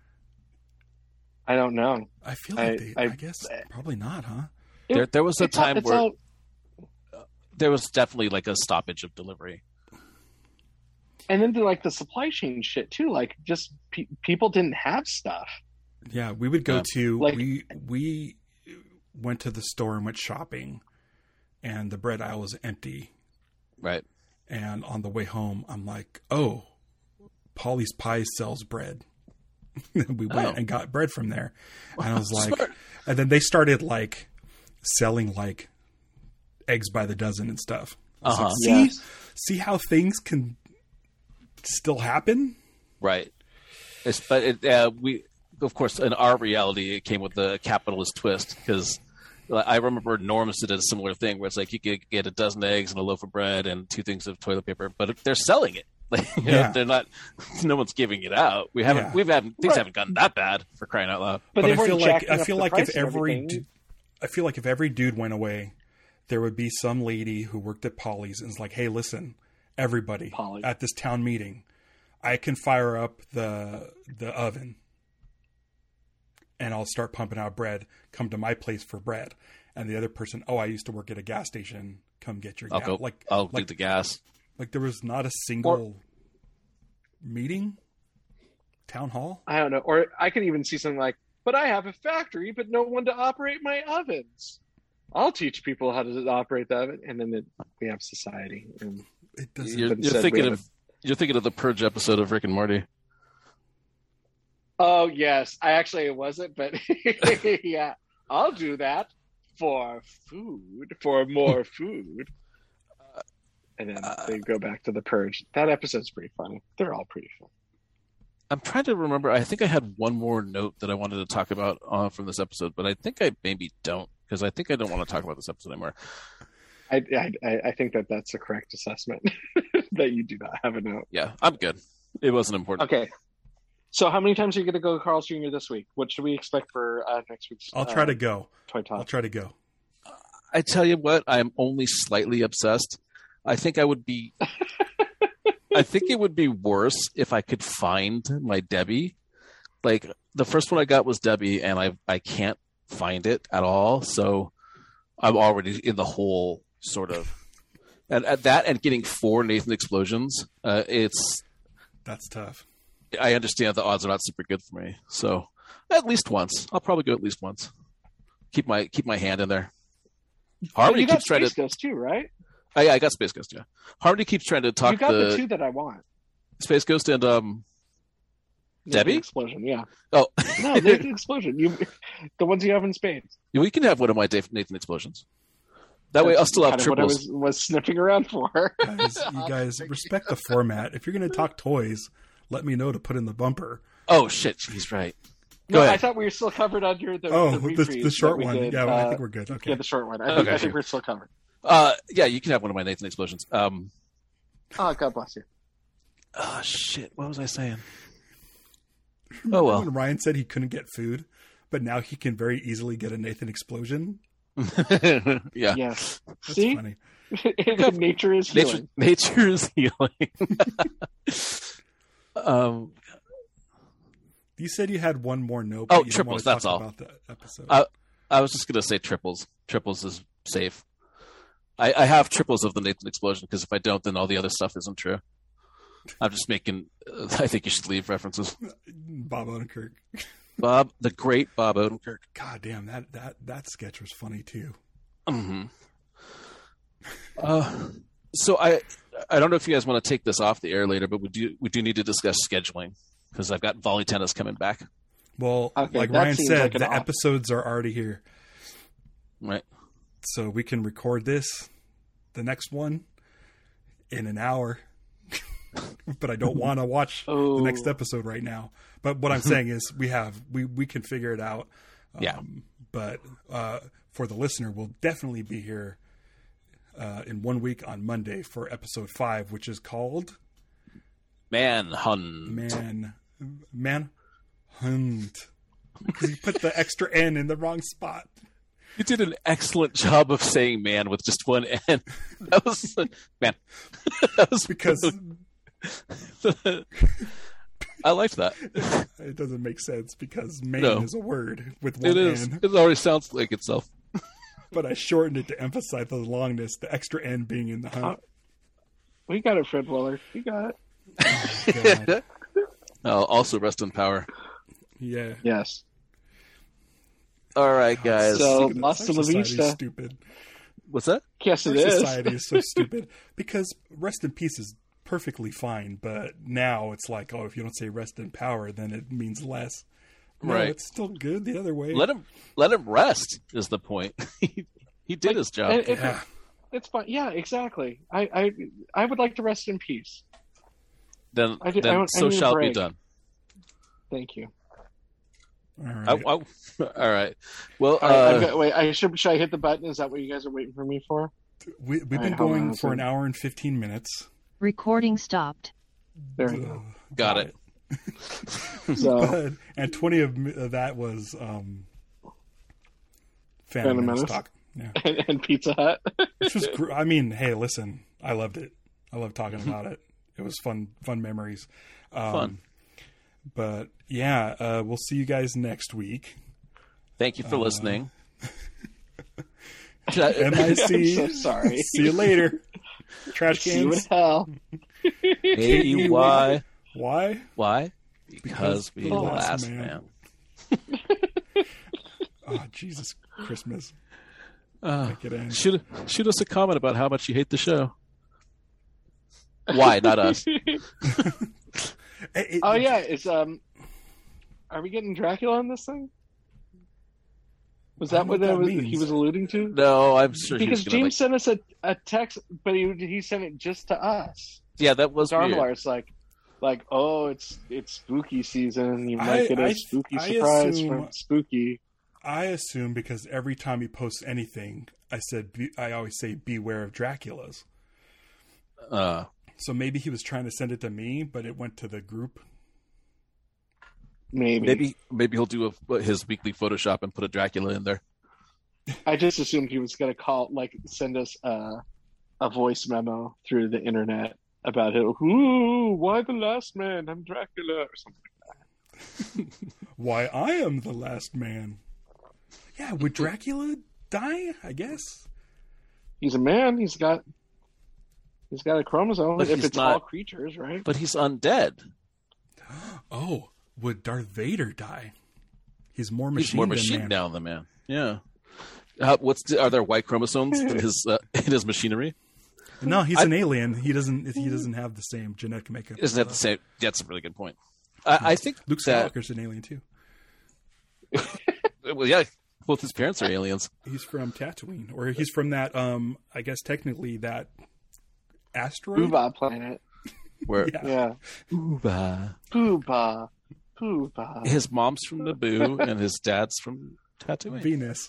I don't know. I feel like I- they I- I, guess probably not, huh? There, there was a It's all- time it's where all- there was definitely like a stoppage of delivery. and then the, like the supply chain shit too. Like just pe- people didn't have stuff. Yeah, we would go Yeah. to Like- we we went to the store and went shopping, and the bread aisle was empty. Right. And on the way home, I'm like, "Oh, Polly's Pies sells bread." We went Oh. and got bread from there, and I was like, Smart. and then they started like selling like eggs by the dozen and stuff. I was like, Uh-huh. see, Yes. see how things can still happen. Right. It's, but it, uh, we, of course, in our reality, it came with the capitalist twist because I remember Norm's did a similar thing where it's like you could get a dozen eggs and a loaf of bread and two things of toilet paper, but they're selling it. Like, you know, Yeah. they're not. No one's giving it out. We haven't. Yeah. We've haven't. Things Right. haven't gotten that bad for crying out loud. But, But they I weren't feel like jacking I up feel the like if price of every everything. du- I feel like if every dude went away, there would be some lady who worked at Polly's and was like, "Hey, listen, everybody Polly. at this town meeting, I can fire up the the oven, and I'll start pumping out bread. Come to my place for bread." And the other person, "Oh, I used to work at a gas station. Come get your I'll gas." go. Like I'll like do the gas. like there was not a single meeting, town hall. I don't know. Or I could even see something like, but I have a factory, but no one to operate my ovens. I'll teach people how to operate the oven. And then it, we have society. And It doesn't. You're, but you're instead thinking we have of. You're thinking of the Purge episode of Rick and Morty. oh, yes. I actually it wasn't, but yeah, I'll do that for food, for more food. And then they go back to the purge. That episode's pretty funny. They're all pretty fun. I'm trying to remember. I think I had one more note that I wanted to talk about uh, from this episode, but I think I maybe don't because I think I don't want to talk about this episode anymore. I, I, I think that that's a correct assessment that you do not have a note. Yeah, I'm good. It wasn't important. Okay. So how many times are you going to go Carl's Junior this week? What should we expect for uh, next week's I'll try uh, to go. Toy I'll Talk? try to go. I tell you what, I'm only slightly obsessed. I think I would be. I think it would be worse if I could find my Debbie. Like the first one I got was Debbie, and I I can't find it at all. So I'm already in the hole, sort of. And at that, and getting four Nathan explosions, uh, it's. That's tough. I understand the odds are not super good for me. So at least once, I'll probably go at least once. Keep my keep my hand in there. But Harmony you got keeps trying Space to. Ghost too, right? Oh, yeah, I got Space Ghost. Yeah, Harmony keeps trying to talk You got the, the two that I want. Space Ghost and um. Debbie? Nathan Explosion, yeah. Oh, No, Nathan Explosion. You, the ones you have in spades. we can have one of my Dave- Nathan explosions. That way, I'll still have Kind of what I triples. was, was sniffing around for. Guys, you guys respect the format. If you're going to talk toys, let me know to put in the bumper. Oh shit, he's right. Go No, ahead. I thought we were still covered under the Oh, the, the, reprise the short that we one. did, Yeah, uh, I think we're good. Okay. Yeah, the short one. I think, Okay. I think we're still covered. Uh, yeah, you can have one of my Nathan explosions. Um, Oh, God bless you. oh shit, what was I saying? Remember Oh, well. when Ryan said he couldn't get food, but now he can very easily get a Nathan explosion? yeah, Yes. That's See? funny. Nature is healing. nature, nature is healing. um, You said you had one more note. Oh, but you didn't want triples, to that's talk all. About the episode. Uh, I was just gonna say triples. Triples is safe. I, I have triples of the Nathan explosion because if I don't, then all the other stuff isn't true. I'm just making. Uh, I think you should leave references. Bob Odenkirk. Bob, the great Bob Odenkirk. God damn, that that that sketch was funny too. Mm-hmm. Uh, so I I don't know if you guys want to take this off the air later, but we do we do need to discuss scheduling because I've got volley tennis coming back. Well, Okay, like that Ryan seems said, like an the off- episodes are already here, Right. so we can record this, the next one, in an hour. But I don't want to watch Oh. the next episode right now. But what I'm saying is, we have we we can figure it out. Um, Yeah. But uh, for the listener, we'll definitely be here uh, in one week on Monday for episode five, which is called Manhunt. Man Man Hunt. Because you put the extra N in the wrong spot. You did an excellent job of saying "man" with just one N. That was man. That was Because I liked that. it doesn't make sense because man No. is a word with one It is. N. It already sounds like itself. But I shortened it to emphasize the longness, the extra N being in the hunt. We got it, Fred Weller. We got it. God. Oh, also rest in power. Yeah. Yes. All right, guys. So- Stupid. Hasta la Society's vista. Stupid. What's that? Yes, it Our is. society is so stupid because rest in peace is perfectly fine, but now it's like, oh, if you don't say rest in power, then it means less. No, Right. it's still good the other way. Let him let him rest is the point. he, he did Like, his job. and- and- yeah. It's fine. Yeah, exactly. I, I I would like to rest in peace. then I do- then I- I so need a shall it be break. done. Thank you. All I, right. I, all right. Well, All right, I've uh, got- wait, I should should I hit the button? Is that what you guys are waiting for me for? we, we've been All right, hold going on, for an so- hour and fifteen minutes. Recording stopped. There we go. got it. So But, and twenty of m- of that was um, Phantom Phantom Menace Menace? talk. Yeah. and, and Pizza Hut. Which was, gr- I mean, hey, listen, I loved it. I love talking about it. It was fun, fun memories. Um, Fun. But yeah, uh, we'll see you guys next week. Thank you for Uh, listening. Should I- M I C. I'm so sorry. See you later. Trash See you in cans. hell. A U Y. Why? Why? Because we the last last man. man. Oh, Jesus Christmas. Uh, Get in. shoot, shoot us a comment about how much you hate the show. Why, not us? It- it- Oh yeah, it's um. Are we getting Dracula on this thing? Was I that don't know what, what that that was, means. he was alluding to? No, I'm sure he Because was gonna, James sent us a, a text, but he he sent it just to us. like, yeah, that was weird. Darmlar's like, like, oh, it's it's spooky season. You might I- get a I- spooky I surprise assume- from Spooky. I assume because every time he posts anything, I said be, I always say beware of Draculas. Uh, So maybe he was trying to send it to me, but it went to the group. Maybe. maybe maybe he'll do a, his weekly Photoshop and put a Dracula in there. I just assumed he was going to call, like, send us a, a voice memo through the internet about it. Ooh, why the last man? I'm Dracula or something. Why I am the last man. Yeah, would Dracula die? I guess. He's a man. He's got he's got a chromosome. But if he's it's not- all creatures, right? But he's undead. Oh, would Darth Vader die? He's more machine He's more than machine man. now than man. Yeah. Uh, what's the, are there white chromosomes in his uh, in his machinery? No, he's I- an alien. He doesn't. He doesn't have the same genetic makeup. Isn't that the same? That's a really good point. I, I think Luke that Skywalker's an alien too. well, yeah, both his parents are aliens. He's from Tatooine, or he's from that. Um, I guess technically that asteroid. Poobah planet. Where Yeah. Yeah. Ooh-bah. Poobah. Poobah. His mom's from Naboo and his dad's from Tatooine. Venus.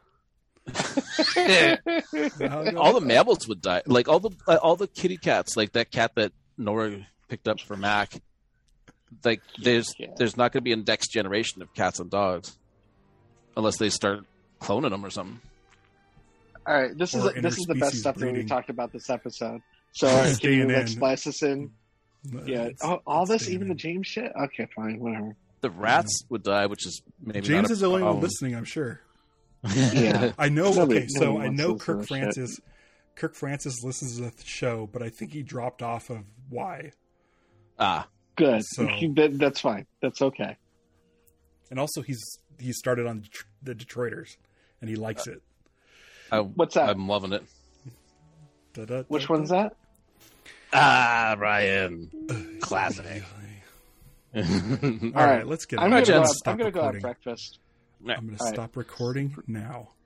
All the mammals would die. Like all the uh, all the kitty cats, like that cat that Nora picked up for Mac. Like there's Yeah. there's not going to be a next generation of cats and dogs unless they start cloning them or something. All right, this is Or this is the best interspecies stuff that we breeding. talked about this episode. So uh, can Staying you like in. splice us in? Yeah. It's- Oh, all it's this, staying even in. the James shit. Okay, fine, whatever. The rats would die, which is maybe James not a is the only one problem. listening, I'm sure. Yeah. I know. Nobody- okay, so nobody I wants know to listen to Kirk this Francis. Kirk Francis listens to the show, but I think he dropped off of why. Ah, Good. So- That, that's fine. That's okay. And also, he's he started on the Detroiters, and he likes it. I, What's that? I'm loving it. Da-da-da-da. Which one's that? Ah, Ryan, classic. All right, right. let's get. I'm on. gonna go. Jen, Have, Stop I'm gonna go have recording. breakfast. I'm gonna All right. stop recording now.